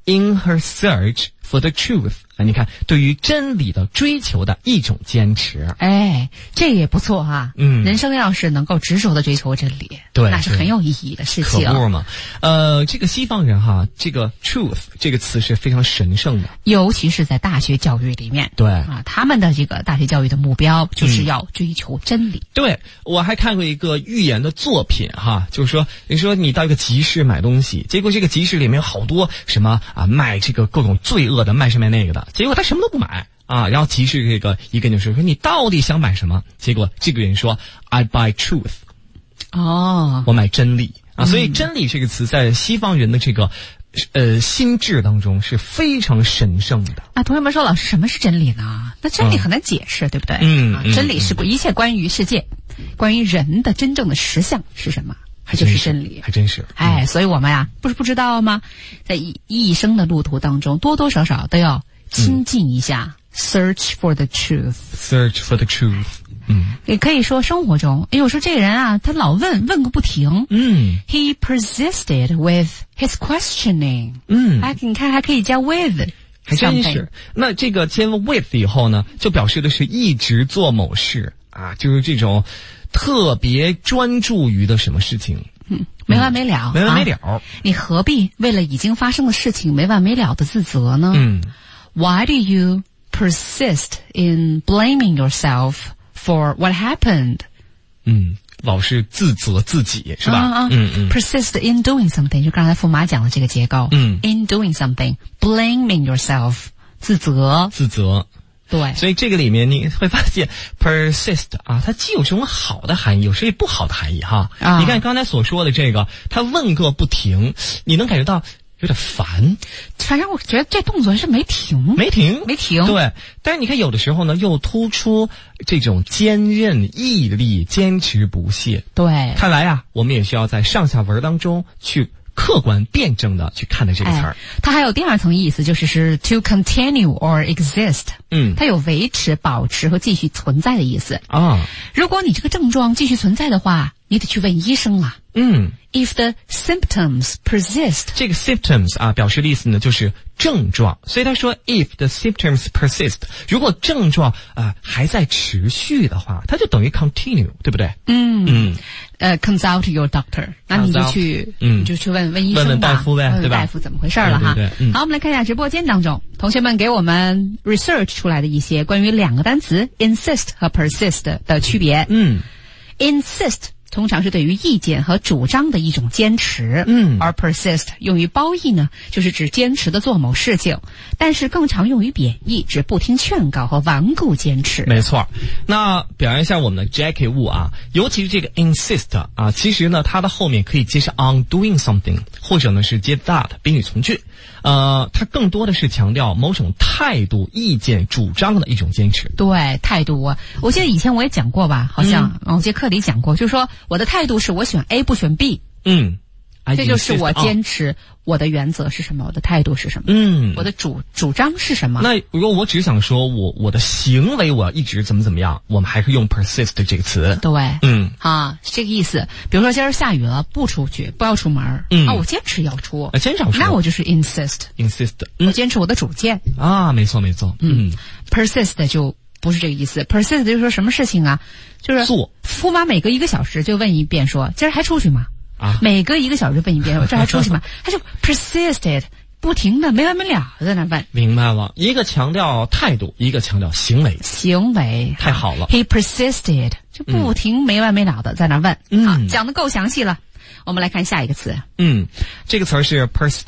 in her search for the truth。啊，你看，对于真理的追求的一种坚持， 哎，这也不错啊。 嗯， 人生要是能够执着的追求真理， 对， 那是很有意义的事情。 可不嘛，呃，这个西方人哈，这个 truth 这个词是非常神圣的， 尤其是在大学教育里面。 对啊，他们的这个大学教育的目标就是要追求真理。 嗯、对，我还看过一个寓言的作品哈，就是说，你说你到一个集市买东西，结果这个集市里面有好多什么啊，卖这个各种罪恶的，卖什么那个的，结果他什么都不买。啊，然后集市这个一个就是说你到底想买什么？结果这个人说 I buy truth。 哦， 我买真理啊，所以真理这个词在西方人的这个呃心智当中是非常神圣的。 啊，同学们说，老师什么是真理呢？那真理很难解释，嗯、对不对？ 嗯、 啊，真理是一切关于世界、嗯、关于人的真正的实相是什么？它就是真理， 还真是。嗯、 哎，所以我们呀，不是不知道吗？在一一生的路途当中，多多少少都要亲近一下。嗯Search for the truth. Search for the truth. 嗯， 也可以说生活中，哎，我说这个人啊，他老问问个不停。 嗯 ，He persisted with his questioning. 嗯， 哎，你看还可以加 with， 还真是。那这个接了 with 以后呢，就表示的是一直做某事啊，就是这种特别专注于的什么事情。 嗯，没完没了， 嗯、没完没了、 啊。你何必为了已经发生的事情没完没了的自责呢？ 嗯 ，Why do you persist in blaming yourself for what happened? 嗯，老是自责自己是吧？ 啊、 嗯嗯 ，persist in doing something， 就刚才驸马讲的这个结构。 嗯 ，in doing something, blaming yourself， 自责， 自责。 对， 所以这个里面你会发现 persist 啊，它既有这种好的含义，有时也不好的含义哈。 啊， 你看刚才所说的这个，他问个不停，你能感觉到有点烦。 反正我觉得这动作是没停， 没停， 没停。 对，但是你看有的时候呢，又突出这种坚韧、毅力、坚持不懈。 对， 看来啊，我们也需要在上下文当中去客观辩证的去看待这个词儿。 哎，它还有第二层意思，就是是 to continue or exist。 嗯， 它有维持、保持和继续存在的意思啊。 如果你这个症状继续存在的话，你得去问医生了。 嗯 ，if the symptoms persist， 这个 symptoms 啊，表示的意思呢就是症状，所以他说 if the symptoms persist， 如果症状啊、呃、还在持续的话，它就等于 continue， 对不对？ 嗯嗯， 呃、uh, consult your doctor， 那你就去， 嗯， 你就去问问医生吧， 问问大夫呗， 问问对吧？ 大夫怎么回事了哈？ 对对对嗯、 好，我们来看一下直播间当中同学们给我们 research 出来的一些关于两个单词 insist 和 persist 的区别。 嗯 ，insist。通常是对于意见和主张的一种坚持， 嗯， 而 persist 用于褒义呢，就是指坚持的做某事情，但是更常用于贬义，指不听劝告和顽固坚持。 没错，那表扬一下我们的 Jackie Wu 啊，尤其是这个 insist 啊，其实呢，它的后面可以接上 on doing something， 或者呢是接 that 宾语从句，呃，它更多的是强调某种态度、意见、主张的一种坚持。 对，态度啊，我记得以前我也讲过吧，好像某节课里讲过，就是说。我的态度是我选 A 不选 B， 嗯， 这就是我坚持我的原则是什么，我的态度是什么， 嗯， 我的主主张是什么。 那如果我只想说我我的行为我要一直怎么怎么样，我们还是用 persist 这个词。 对， 嗯， 啊，是这个意思。比如说今儿下雨了，不出去，不要出门， 嗯， 啊，我坚持要出， 啊，坚持要出， 那我就是 insist，insist， 嗯、 我坚持我的主见啊，没错没错， 嗯 ，persist 就。不是这个意思 ，persist 就是说什么事情啊，就是做。 驸马每隔一个小时就问一遍说：“今儿还出去吗？” 啊， 每隔一个小时问一遍说：“这还出去吗？”他就 persisted， 不停的没完没了的在那问。 明白了，一个强调态度，一个强调行为。 行为太好了 ，He persisted， 就不停没完没了的在那问。 嗯， 好，讲的够详细了。我们来看下一个词。 嗯，这个词儿是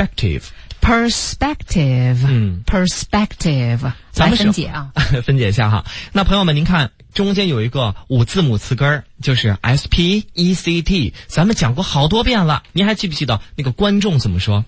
perspective。perspective， 嗯 ，perspective， 咱们分解啊， 分解一下哈。那朋友们，您看中间有一个五字母词根，就是 S P E C T， 咱们讲过好多遍了，您还记不记得那个观众怎么说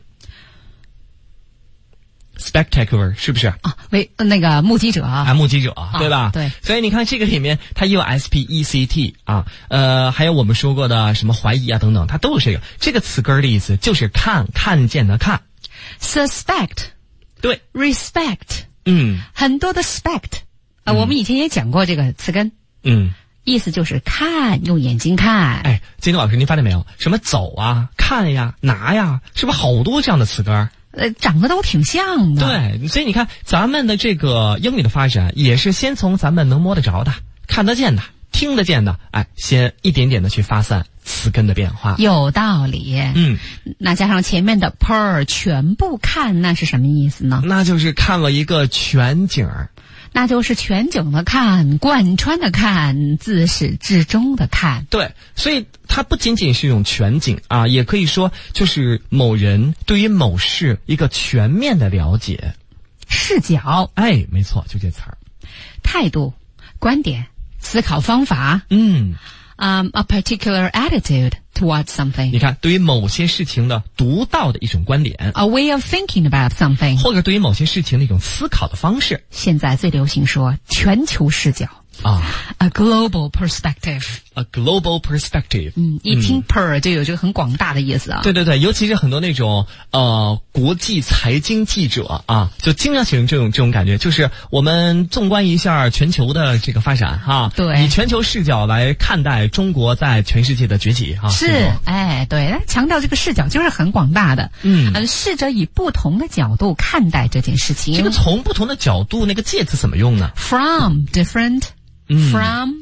？Spectacular 是不是啊？为那个目击者啊， 目击者、啊、对吧？ 对。 所以你看这个里面它也有 S P E C T 啊，呃，还有我们说过的什么怀疑啊等等，它都有这个。这个词根的意思就是看，看见的看。 Suspect， 对 ，respect， 嗯， 很多的 spect， 啊、呃嗯，我们以前也讲过这个词根， 嗯， 意思就是看，用眼睛看。 哎，金东老师，您发现没有？什么走啊、看呀、拿呀，是不是好多这样的词根？ 呃，长得都挺像的。 对，所以你看，咱们的这个英语的发展，也是先从咱们能摸得着的、看得见的、听得见的，哎，先一点点的去发散词根的变化。 有道理。 嗯， 那加上前面的 per 全部看，那是什么意思呢？ 那就是看了一个全景儿。 那就是全景的看，贯穿的看，自始至终的看。 对，所以它不仅仅是一种全景啊，也可以说就是某人对于某事一个全面的了解。 视角， 哎，没错，就这词儿。 态度、观点、思考方法。 嗯。 Um, a particular attitude towards something. 你看，对于某些事情的独到的一种观点 ，a way of thinking about something， 或者对于某些事情的一种思考的方式。 现在最流行说全球视角啊 ，a global perspective。A global perspective。 嗯，一听 per 就有这个很广大的意思啊。 对对对，尤其是很多那种呃国际财经记者啊，就经常形容这种这种感觉，就是我们纵观一下全球的这个发展哈， 对， 以全球视角来看待中国在全世界的崛起哈。 是，哎，对，强调这个视角就是很广大的。 嗯， 呃，试着以不同的角度看待这件事情。 这个从不同的角度，那个介词怎么用呢 ？From different， 嗯 from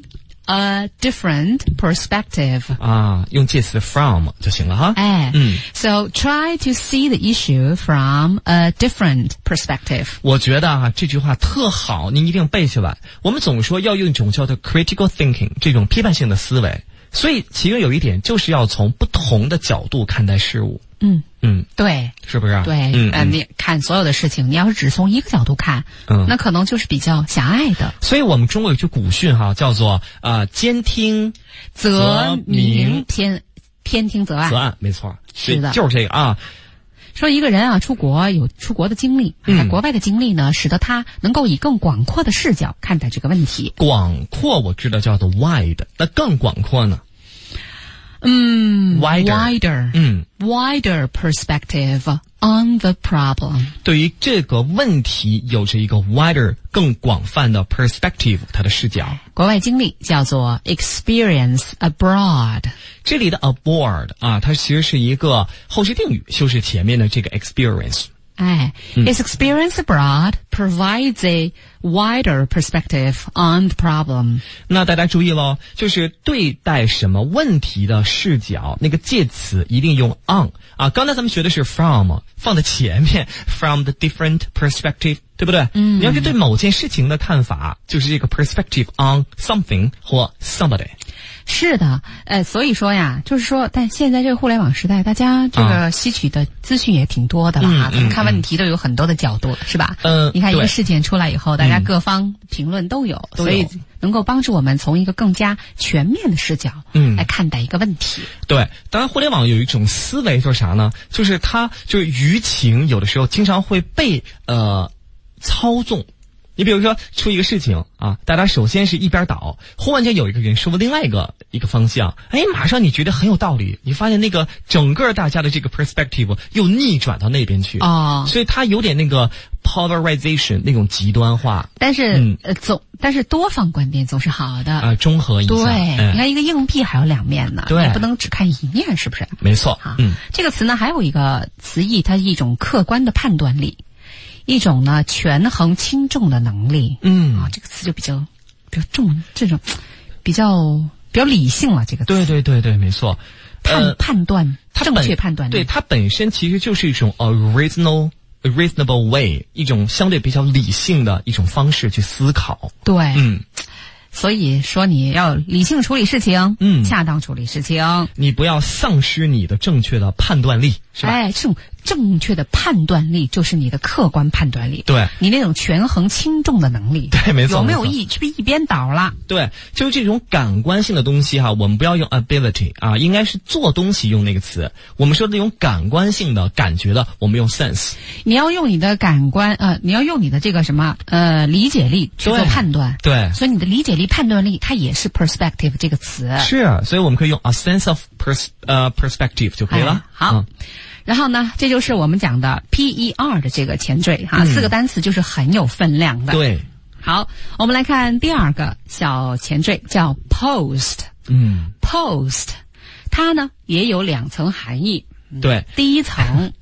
a different perspective 啊，用介词 from 就行了哈。 哎， 嗯 ，so try to see the issue from a different perspective。 我觉得啊，这句话特好，您一定背起来。我们总说要用一种叫做 critical thinking 这种批判性的思维，所以其中有一点就是要从不同的角度看待事物。 嗯嗯， 对， 是不是？ 对， 嗯， 呃，你看所有的事情，你要是只从一个角度看， 嗯， 那可能就是比较狭隘的。 所以我们中国有句古训哈，叫做呃兼听则明，偏偏听则暗。 则暗，没错， 是的， 就是这个啊。 说一个人啊，出国有出国的经历，在国外的经历呢，使得他能够以更广阔的视角看待这个问题。 广阔我知道叫做 wide， 那更广阔呢？ 嗯 ，wider， wider， 嗯 ，wider perspective on the problem。 对于这个问题有着一个 wider 更广泛的 perspective， 它的视角。 国外经历叫做 experience abroad。 这里的 abroad 啊，它其实是一个后置定语，修饰前面的这个 experience。 哎、 嗯、 ，Its experience abroad provides a wider perspective on the problem。 那大家注意咯，就是对待什么问题的视角，那个介词一定用 on 啊。刚才咱们学的是 from， 放在前面 ，from the different perspective， 对不对？嗯。你要是对某件事情的看法，就是这个 perspective on something 或 somebody。 是的，呃，所以说呀，就是说，但现在这个互联网时代，大家这个吸取的资讯也挺多的了啊，咱们看问题都有很多的角度，是吧？ 嗯， 你看一个事件出来以后，大家各方评论都有， 嗯、 所以能够帮助我们从一个更加全面的视角，嗯，来看待一个问题。 对，当然互联网有一种思维就是啥呢？就是它就是舆情有的时候经常会被呃操纵。你比如说出一个事情啊，大家首先是一边倒，忽然间有一个人说了另外一个一个方向，哎，马上你觉得很有道理，你发现那个整个大家的这个 perspective 又逆转到那边去哦， 所以它有点那个 polarization 那种极端化。 但是、嗯、呃总但是多方观点总是好的啊、 呃，中和一下。 对、 嗯， 你看一个硬币还有两面呢， 对， 你不能只看一面，是不是？ 没错。 啊， 嗯， 这个词呢还有一个词义，它是一种客观的判断力。一种呢权衡轻重的能力， 嗯啊，这个词就比较比较重，这种比较比较理性了。这个词对对对对，没错， 判、呃、判断正确判断力， 对它本身其实就是一种 a reasonable a reasonable way， 一种相对比较理性的一种方式去思考。 对， 嗯。 所以说你要理性处理事情， 嗯， 恰当处理事情， 你不要丧失你的正确的判断力，是吧？ 哎，这种正确的判断力就是你的客观判断力， 对， 你那种权衡轻重的能力， 对，没错， 有没有一是不是一边倒了？ 对，就是这种感官性的东西哈，我们不要用 ability 啊，应该是做东西用那个词。我们说的那种感官性的感觉的，我们用 sense。 你要用你的感官呃，你要用你的这个什么呃理解力去做判断， 对， 所以你的理解力、判断力，它也是 perspective 这个词。 是，所以我们可以用 a sense of pers 呃 perspective 就可以了。 哎、好。嗯，然后呢，这就是我们讲的 P E R 的这个前缀哈、嗯，四个单词就是很有分量的。 对， 好，我们来看第二个小前缀，叫 post。 嗯 ，post， 它呢也有两层含义。 对， 第一层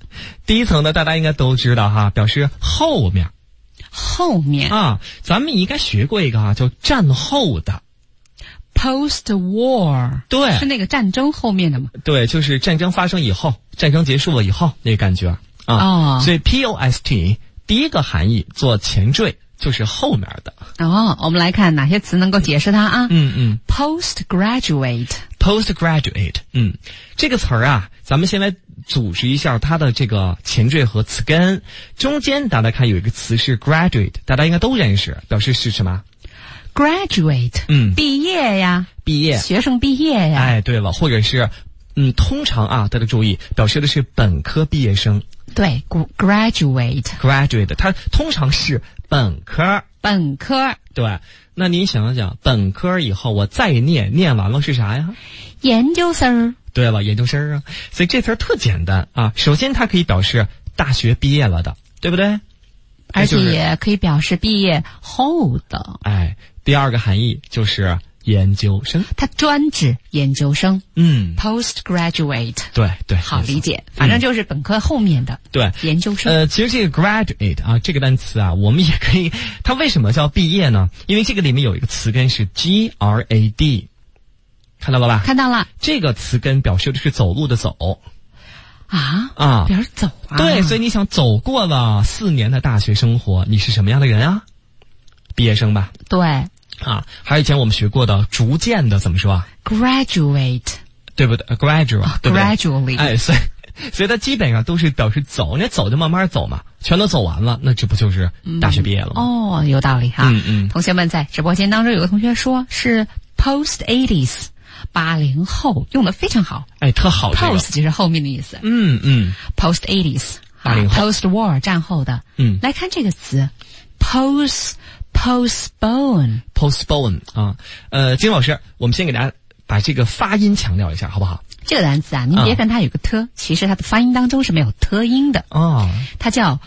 第一层呢，大家应该都知道哈，表示后面。 后面啊，咱们应该学过一个啊，叫战后的。 Post-war， 对， 是那个战争后面的吗？ 对，就是战争发生以后，战争结束了以后那个感觉啊。 哦， 所以 P O S T 第一个含义做前缀就是后面的。 哦，我们来看哪些词能够解释它啊？ 嗯嗯 ，postgraduate，postgraduate， 嗯，这个词儿啊，咱们先来组织一下它的这个前缀和词根。中间大家看有一个词是 graduate， 大家应该都认识，表示是什么 ？graduate， 嗯， 毕业呀， 毕业， 学生毕业呀。 哎，对了，或者是，嗯，通常啊，大家注意，表示的是本科毕业生。 对 ，graduate，graduate， 它通常是本科， 本科。 对，那您想想，本科以后我再念，念完了是啥呀？ 研究生。 对了，研究生啊，所以这词儿特简单啊。首先，它可以表示大学毕业了的，对不对？ 而且也可以表示毕业后的。 哎。第二个含义就是研究生， 它专指研究生。 嗯 ，postgraduate， 对对， 好理解，反正就是本科后面的、嗯、 对研究生。 呃，其实这个 graduate 啊，这个单词啊，我们也可以，它为什么叫毕业呢？因为这个里面有一个词根是 G R A D， 看到了吧？ 看到了， 这个词根表示的是走路的走。 啊啊， 表示走啊。 对，所以你想走过了四年的大学生活，你是什么样的人啊？毕业生吧。 对。 啊，还有以前我们学过的逐渐的怎么说啊 ？graduate， 对不对 ？graduate，、哦、对不对 gradually， 哎，所以所以它基本上都是表示走，你走就慢慢走嘛，全都走完了，那这不就是大学毕业了吗？ 嗯、哦，有道理哈。 嗯嗯。 同学们在直播间当中有个同学说是 post eighties， 八零后用的非常好。 哎，特好、这个。 post 就是后面的意思。 嗯嗯。 post eighties， 八零后。 post war 战后的。 嗯。 来看这个词 ，post。postpone postpone 啊，呃，金老师，我们先给大家把这个发音强调一下，好不好？ 这个单词啊，您别看它有个 t，、啊、其实它的发音当中是没有 t 音的哦。 它叫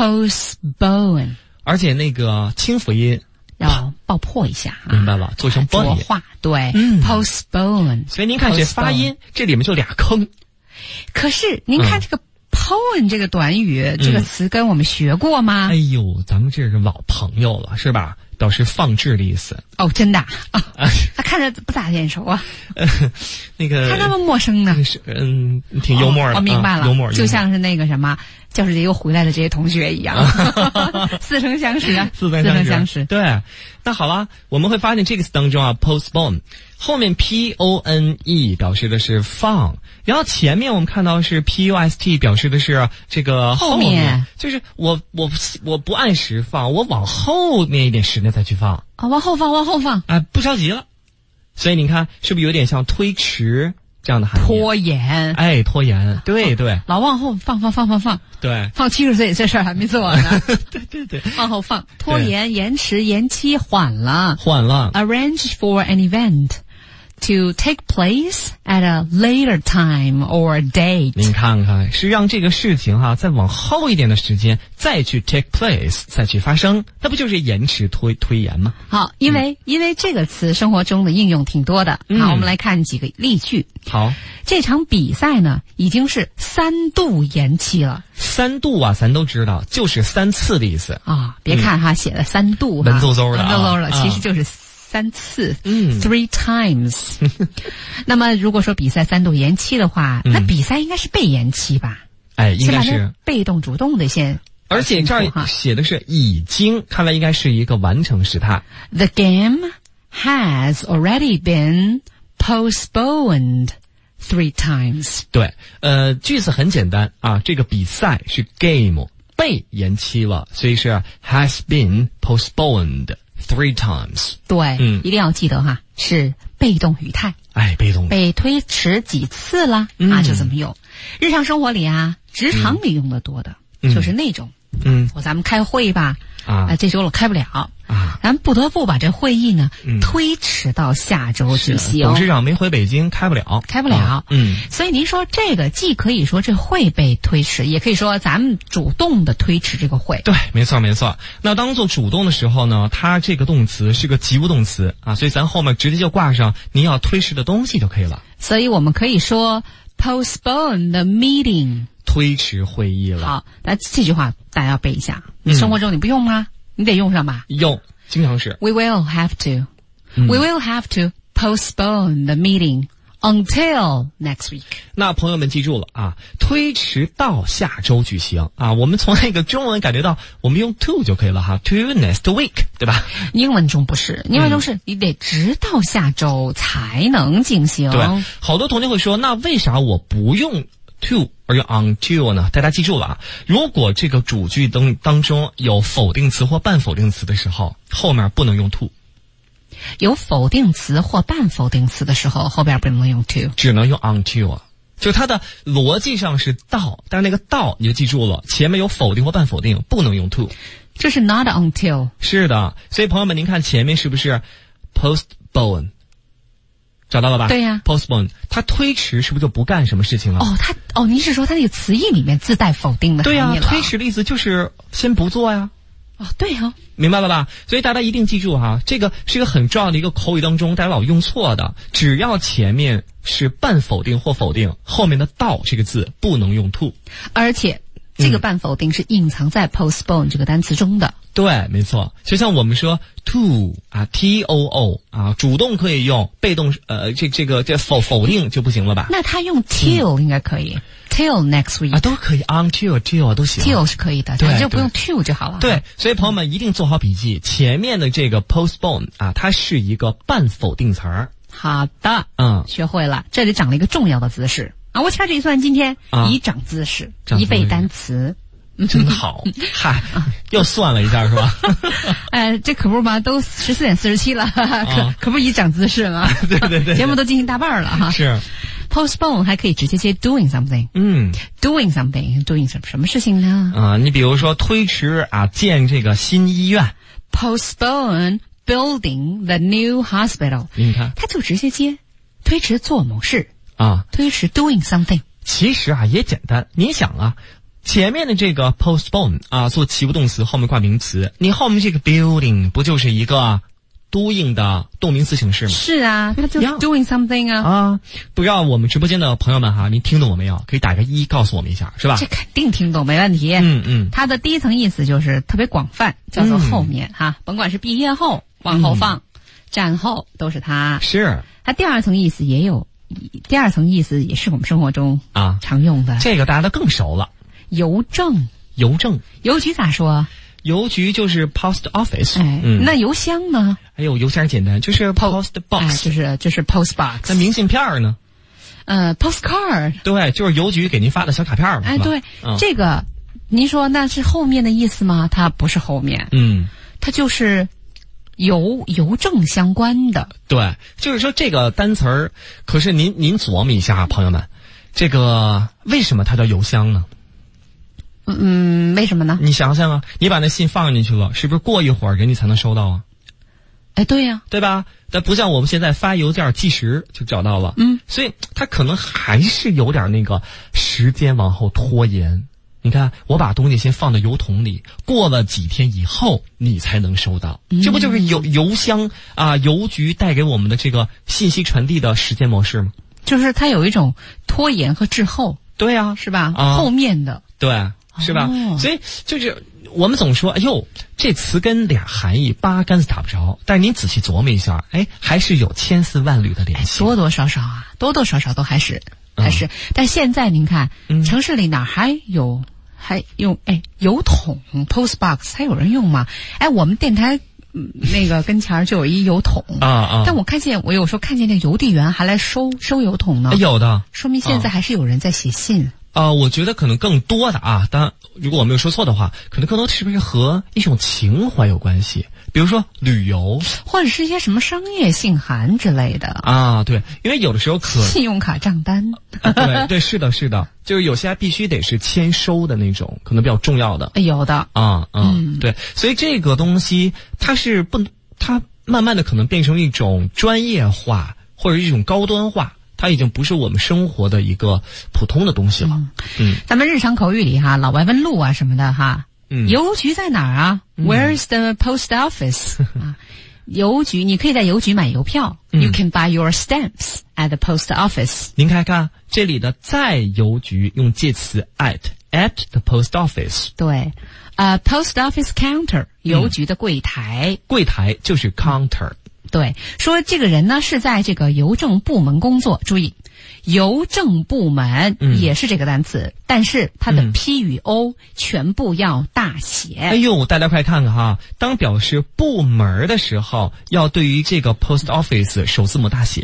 postpone， 而且那个清辅音要爆破一下、啊， 明白了，做成浊化，对、 嗯、 ，postpone。 所以您看这发音，这里面就俩坑。 可是您看这个。嗯Pone 这个短语、嗯、这个词跟我们学过吗？ 哎呦，咱们这是老朋友了，是吧？表示放置的意思。 哦，真的啊？他看着不咋眼熟啊。 呃、那个他那么陌生呢？ 嗯，挺幽默的。 我、哦哦、明白了、 啊，幽默， 就像是那个什么教室里又回来的这些同学一样，似曾相识啊， 似曾相识。相识对，那好了，我们会发现这个词当中啊 ，postpone 后面 P O N E 表示的是放。然后前面我们看到是 P U S T 表示的是这个后面， 后面就是我我我不按时放，我往后面一点时间再去放啊，往后放，往后放， 哎，不着急了。所以你看，是不是有点像推迟这样的含义？ 拖延， 哎，拖延，对对， 老往后放放放放放， 对， 放七十岁这事儿还没做完呢。 对对对， 往后放，拖延、延迟、延期、缓了， 缓了。 Arrange for an event。To take place at a later time or date。 您看看，是让这个事情哈、啊、再往后一点的时间再去 take place， 再去发生，那不就是延迟推推延吗？ 好，因为、嗯、因为这个词生活中的应用挺多的。 嗯、 好，我们来看几个例句。 好， 这场比赛呢已经是三度延期了。 三度啊，咱都知道，就是三次的意思啊。别看哈、嗯、写的三度， 文绉绉的， 文绉绉的， 啊、 其实就是。三次， 嗯 ，three times。那么如果说比赛三度延期的话，嗯、那比赛应该是被延期吧？ 哎，应该是被动主动的先。 而且这儿写的是已经，看来应该是一个完成时态。 The game has already been postponed three times。 对，呃，句子很简单啊，这个比赛是 game 被延期了，所以是 has been postponed。Three times， 对， 嗯， 一定要记得哈，是被动语态， 哎，被动被推迟几次了、嗯、啊，就这么用。日常生活里啊，职场里用的多的、嗯、就是那种， 嗯， 我咱们开会吧， 啊， 呃、这周我开不了啊， 咱不得不把这会议呢、 嗯、 推迟到下周举行。 董事长没回北京，开不了， 开不了， 啊、嗯， 所以您说这个既可以说这会被推迟，也可以说咱们主动的推迟这个会。 对，没错没错。那当做主动的时候呢，它这个动词是个及物动词啊，所以咱后面直接就挂上您要推迟的东西就可以了。 所以我们可以说 postpone the meeting 推迟会议了。 好，那这句话大家要背一下。你生活中你不用吗？嗯、你得用上吧？ 用，经常是。 We will have to. 嗯、 We will have to postpone the meeting until next week. 那朋友们记住了啊，推迟到下周举行啊。我们从那个中文感觉到，我们用 to 就可以了哈 ，to next week， 对吧？ 英文中不是，英文中是、嗯、你得直到下周才能进行。 对，好多同学会说，那为啥我不用 to 而用 until 呢？大家记住了啊，如果这个主句当当中有否定词或半否定词的时候，后面不能用 to。 有否定词或半否定词的时候，后边不能用 to， 只能用 until 啊。就它的逻辑上是到，但是那个到你就记住了，前面有否定或半否定，不能用 to。 这是 not until。 是的，所以朋友们，您看前面是不是 postpone？ 找到了吧？ 对呀、啊、 ，postpone， 它推迟是不是就不干什么事情了？ 哦，它哦，您是说它那个词义里面自带否定的含义了？ 对呀、啊，推迟的意思就是先不做呀。 哦，对啊， 明白了吧？所以大家一定记住哈，这个是一个很重要的一个口语当中大家老用错的，只要前面是半否定或否定，后面的到这个字不能用 to， 而且这个半否定是隐藏在 postpone 这个单词中的。 嗯、对，没错。就像我们说 to 啊 ，t o o 啊，主动可以用，被动呃这这个这否否定就不行了吧？ 那他用 till 应该可以。嗯Till next week 啊，都可以 until till 都行 ，till 是可以的， 对， 就不用 to 就好了。 对，所以朋友们一定做好笔记，前面的这个 postpone 啊，它是一个半否定词儿。 好的， 嗯， 学会了，这里长了一个重要的姿势啊！我掐指一算，今天一长姿势， 啊、 一背单词， 真好。嗨，又算了一下是吧？ 哎，这可不嘛，都十四点四十七了，可可不一长姿势吗？ 对对对， 节目都进行大半了哈。 是。 postpone 还可以直接接 doing something， 嗯 ，doing something，doing 什什么事情呢？ 啊、呃，你比如说推迟啊建这个新医院 ，postpone building the new hospital， 你看， 它就直接接推迟做某事啊， 推迟 doing something。 其实啊也简单，你想啊，前面的这个 postpone 啊做起步动词，后面挂名词，你后面这个 building 不就是一个doing 的动名词形式吗？ 是啊，它就是 doing something 啊。 啊，不知道我们直播间的朋友们哈，您听懂我没有？可以打个一告诉我们一下，是吧？ 这肯定听懂，没问题。 嗯嗯， 它的第一层意思就是特别广泛，叫做后面、嗯、哈，甭管是毕业后往后放、嗯、战后都是它。 是。 它第二层意思也有，第二层意思也是我们生活中啊常用的。 这个大家都更熟了。 邮政。 邮政。 邮局咋说？ 邮局就是 post office， 哎，嗯，那邮箱呢？ 哎呦，邮箱简单，就是 post box，、 哎、就是就是 post box。 那明信片呢？ 呃 ，postcard。 对，就是邮局给您发的小卡片嘛。 哎，对、嗯，这个您说那是后面的意思吗？它不是后面， 嗯， 它就是邮邮政相关的。 对，就是说这个单词儿，可是您您琢磨一下，朋友们，这个为什么它叫邮箱呢？ 嗯，为什么呢？ 你想想啊，你把那信放进去了，是不是过一会儿人家才能收到啊？ 哎，对呀、啊， 对吧？但不像我们现在发邮件即时就找到了， 嗯， 所以它可能还是有点那个时间往后拖延。你看，我把东西先放到邮筒里，过了几天以后你才能收到，嗯、这不就是邮邮箱啊、邮局带给我们的这个信息传递的时间模式吗？ 就是它有一种拖延和滞后。 对啊， 是吧？ 啊， 后面的。 对。是吧、 哦？ 所以就是我们总说，哎呦，这词根俩含义八竿子打不着。但是您仔细琢磨一下，哎，还是有千丝万缕的联系。 哎、多多少少啊，多多少少都还是、嗯、还是。但现在您看，嗯、城市里哪还有还用哎邮筒 post box 还有人用吗？哎，我们电台。嗯，那个跟前儿就有一邮筒啊啊！ 但我看见我有时候看见那邮递员还来收收邮筒呢。 有的， 说明现在还是有人在写信。 啊、呃，我觉得可能更多的啊，当然如果我没有说错的话，可能更多是不是和一种情怀有关系？比如说旅游， 或者是一些什么商业信函之类的啊。对，因为有的时候可信用卡账单， 啊、对对，是的，是的，就是有些还必须得是签收的那种，可能比较重要的。 有的啊，嗯，嗯对，所以这个东西它是不，它慢慢的可能变成一种专业化或者一种高端化。它已经不是我们生活的一个普通的东西了。嗯， 嗯咱们日常口语里哈，老外问路啊什么的哈，嗯，邮局在哪儿啊、嗯、？Where's the post office？ 啊， 邮局，你可以在邮局买邮票。 嗯、 You can buy your stamps at the post office. 您看看这里的在邮局用介词 at at the post office. 对，呃、uh, post office counter 邮局的柜台， 嗯、柜台就是 counter。 对，说这个人呢是在这个邮政部门工作，注意。邮政部门也是这个单词，嗯、但是它的 P 与 O 全部要大写。 哎呦，大家快看看哈，当表示部门的时候，要对于这个 post office 首字母大写。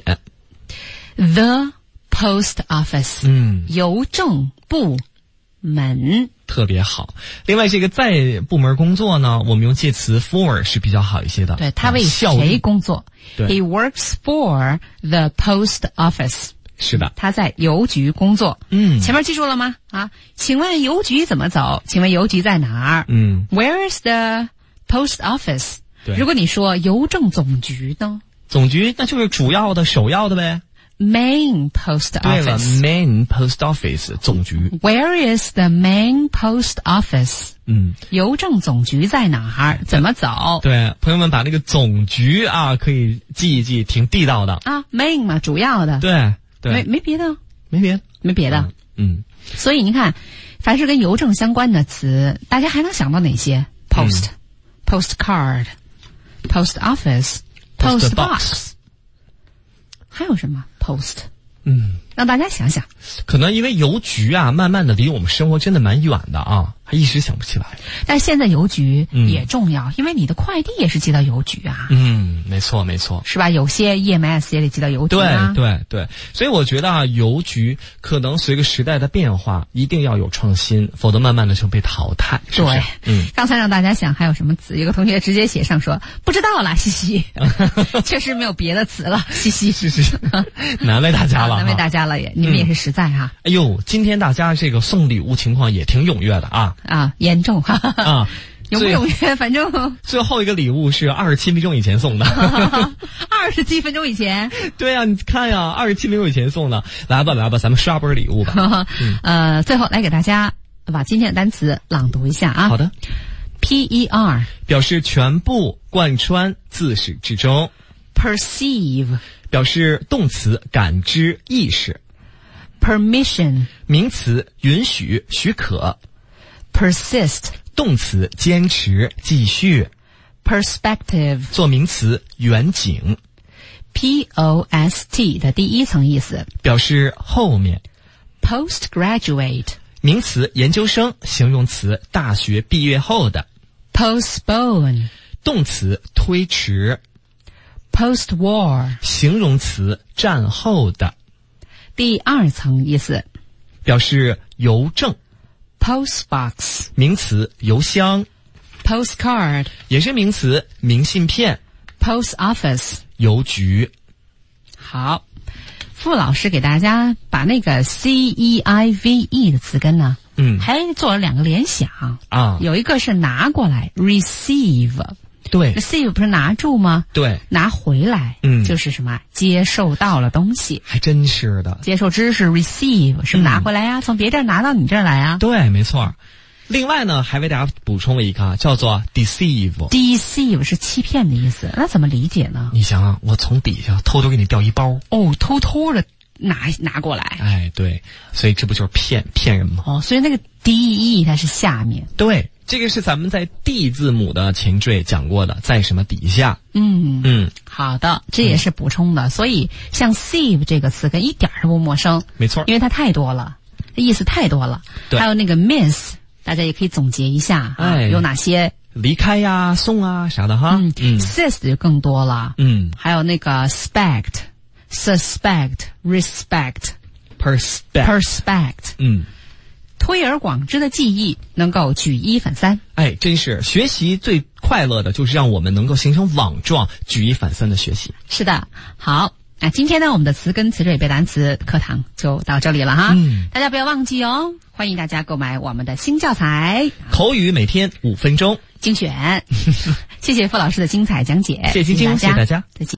The post office， 嗯， 邮政部门。 特别好。另外，这个在部门工作呢，我们用介词 for 是比较好一些的。 对，他为谁工作？对 ，He works for the post office。 是的， 他在邮局工作。 嗯， 前面记住了吗？啊，请问邮局怎么走？请问邮局在哪儿？ 嗯 ，Where is the post office？ 对， 如果你说邮政总局呢？ 总局那就是主要的、首要的呗。 Main post office。 对了 ，Main post office 总局。 Where is the main post office？ 嗯， 邮政总局在哪儿？怎么走？ 对，朋友们把那个总局啊，可以记一记，挺地道的啊。Main 嘛，主要的。 对。 没没别的， 没别的， 没别的。 嗯， 所以你看，凡是跟邮政相关的词，大家还能想到哪些 ？Post、嗯、postcard、post office、post box， 还有什么 post？ 嗯， 让大家想想。 可能因为邮局啊，慢慢的离我们生活真的蛮远的啊，还一时想不起来。 但现在邮局也重要，嗯、因为你的快递也是寄到邮局啊。 嗯，没错没错， 是吧？有些 E M S 也得寄到邮局啊。 对对对，所以我觉得啊，邮局可能随着时代的变化，一定要有创新，否则慢慢的就被淘汰。是不是？ 对， 嗯。 刚才让大家想还有什么词，有个同学直接写上说不知道啦，嘻嘻，确实没有别的词了，嘻嘻， 是是是，难为大家了， 难为大家了也，你们也是实在哈。 哎呦，今天大家这个送礼物情况也挺踊跃的啊啊，严重哈啊， 踊不踊跃？反正最后一个礼物是二十七分钟以前送的， 二十七分钟以前。 对啊，你看呀，二十七分钟以前送的，来吧来吧，咱们刷波礼物吧。 嗯、呃，最后来给大家把今天的单词朗读一下啊。 好的 ，P E R 表示全部贯穿自始至终 ，Perceive 表示动词感知意识。 Permission 名词允许许可。 Persist 动词坚持继续。 Perspective 做名词远景。 P O S T 的第一层意思表示后面。 Postgraduate 名词研究生，形容词大学毕业后的。 Postpone 动词推迟。 Postwar 形容词战后的。 第二层意思表示邮政。 Postbox 名词邮箱。 Postcard 也是名词明信片。 Post office 邮局。 好，傅老师给大家把那个 C E I V E 的词根呢， 嗯， 还做了两个联想啊， 有一个是拿过来 receive。 对 receive 不是拿住吗？ 对， 拿回来， 嗯， 就是什么接受到了东西， 还真是的。 接受知识 receive 是不是拿回来呀、啊嗯？从别这儿拿到你这儿来啊？ 对，没错。另外呢，还为大家补充了一个叫做 deceive。deceive 是欺骗的意思，那怎么理解呢？ 你想啊，我从底下偷偷给你调一包， 哦，偷偷的拿拿过来。 哎，对，所以这不就是骗骗人吗？ 哦，所以那个 D E 它是下面。 对。这个是咱们在 D 字母的前缀讲过的，在什么底下？ 嗯嗯， 好的，这也是补充的。嗯、所以像 sieve 这个词跟一点儿都不陌生， 没错， 因为它太多了，意思太多了。 对， 还有那个 miss， 大家也可以总结一下， 哎， 有哪些？ 离开呀、送啊啥的哈。 嗯嗯 ，sis 就更多了。 嗯， 还有那个 spect、suspect、respect、perspect。 嗯。 推而广之的记忆能够举一反三。 哎，真是学习最快乐的就是让我们能够形成网状举一反三的学习。 是的，好，那今天呢，我们的词根词缀背单词课堂就到这里了哈。 嗯， 大家不要忘记哦，欢迎大家购买我们的新教材， 口语每天五分钟精选。谢谢傅老师的精彩讲解， 谢谢晶晶，谢谢大家， 再见。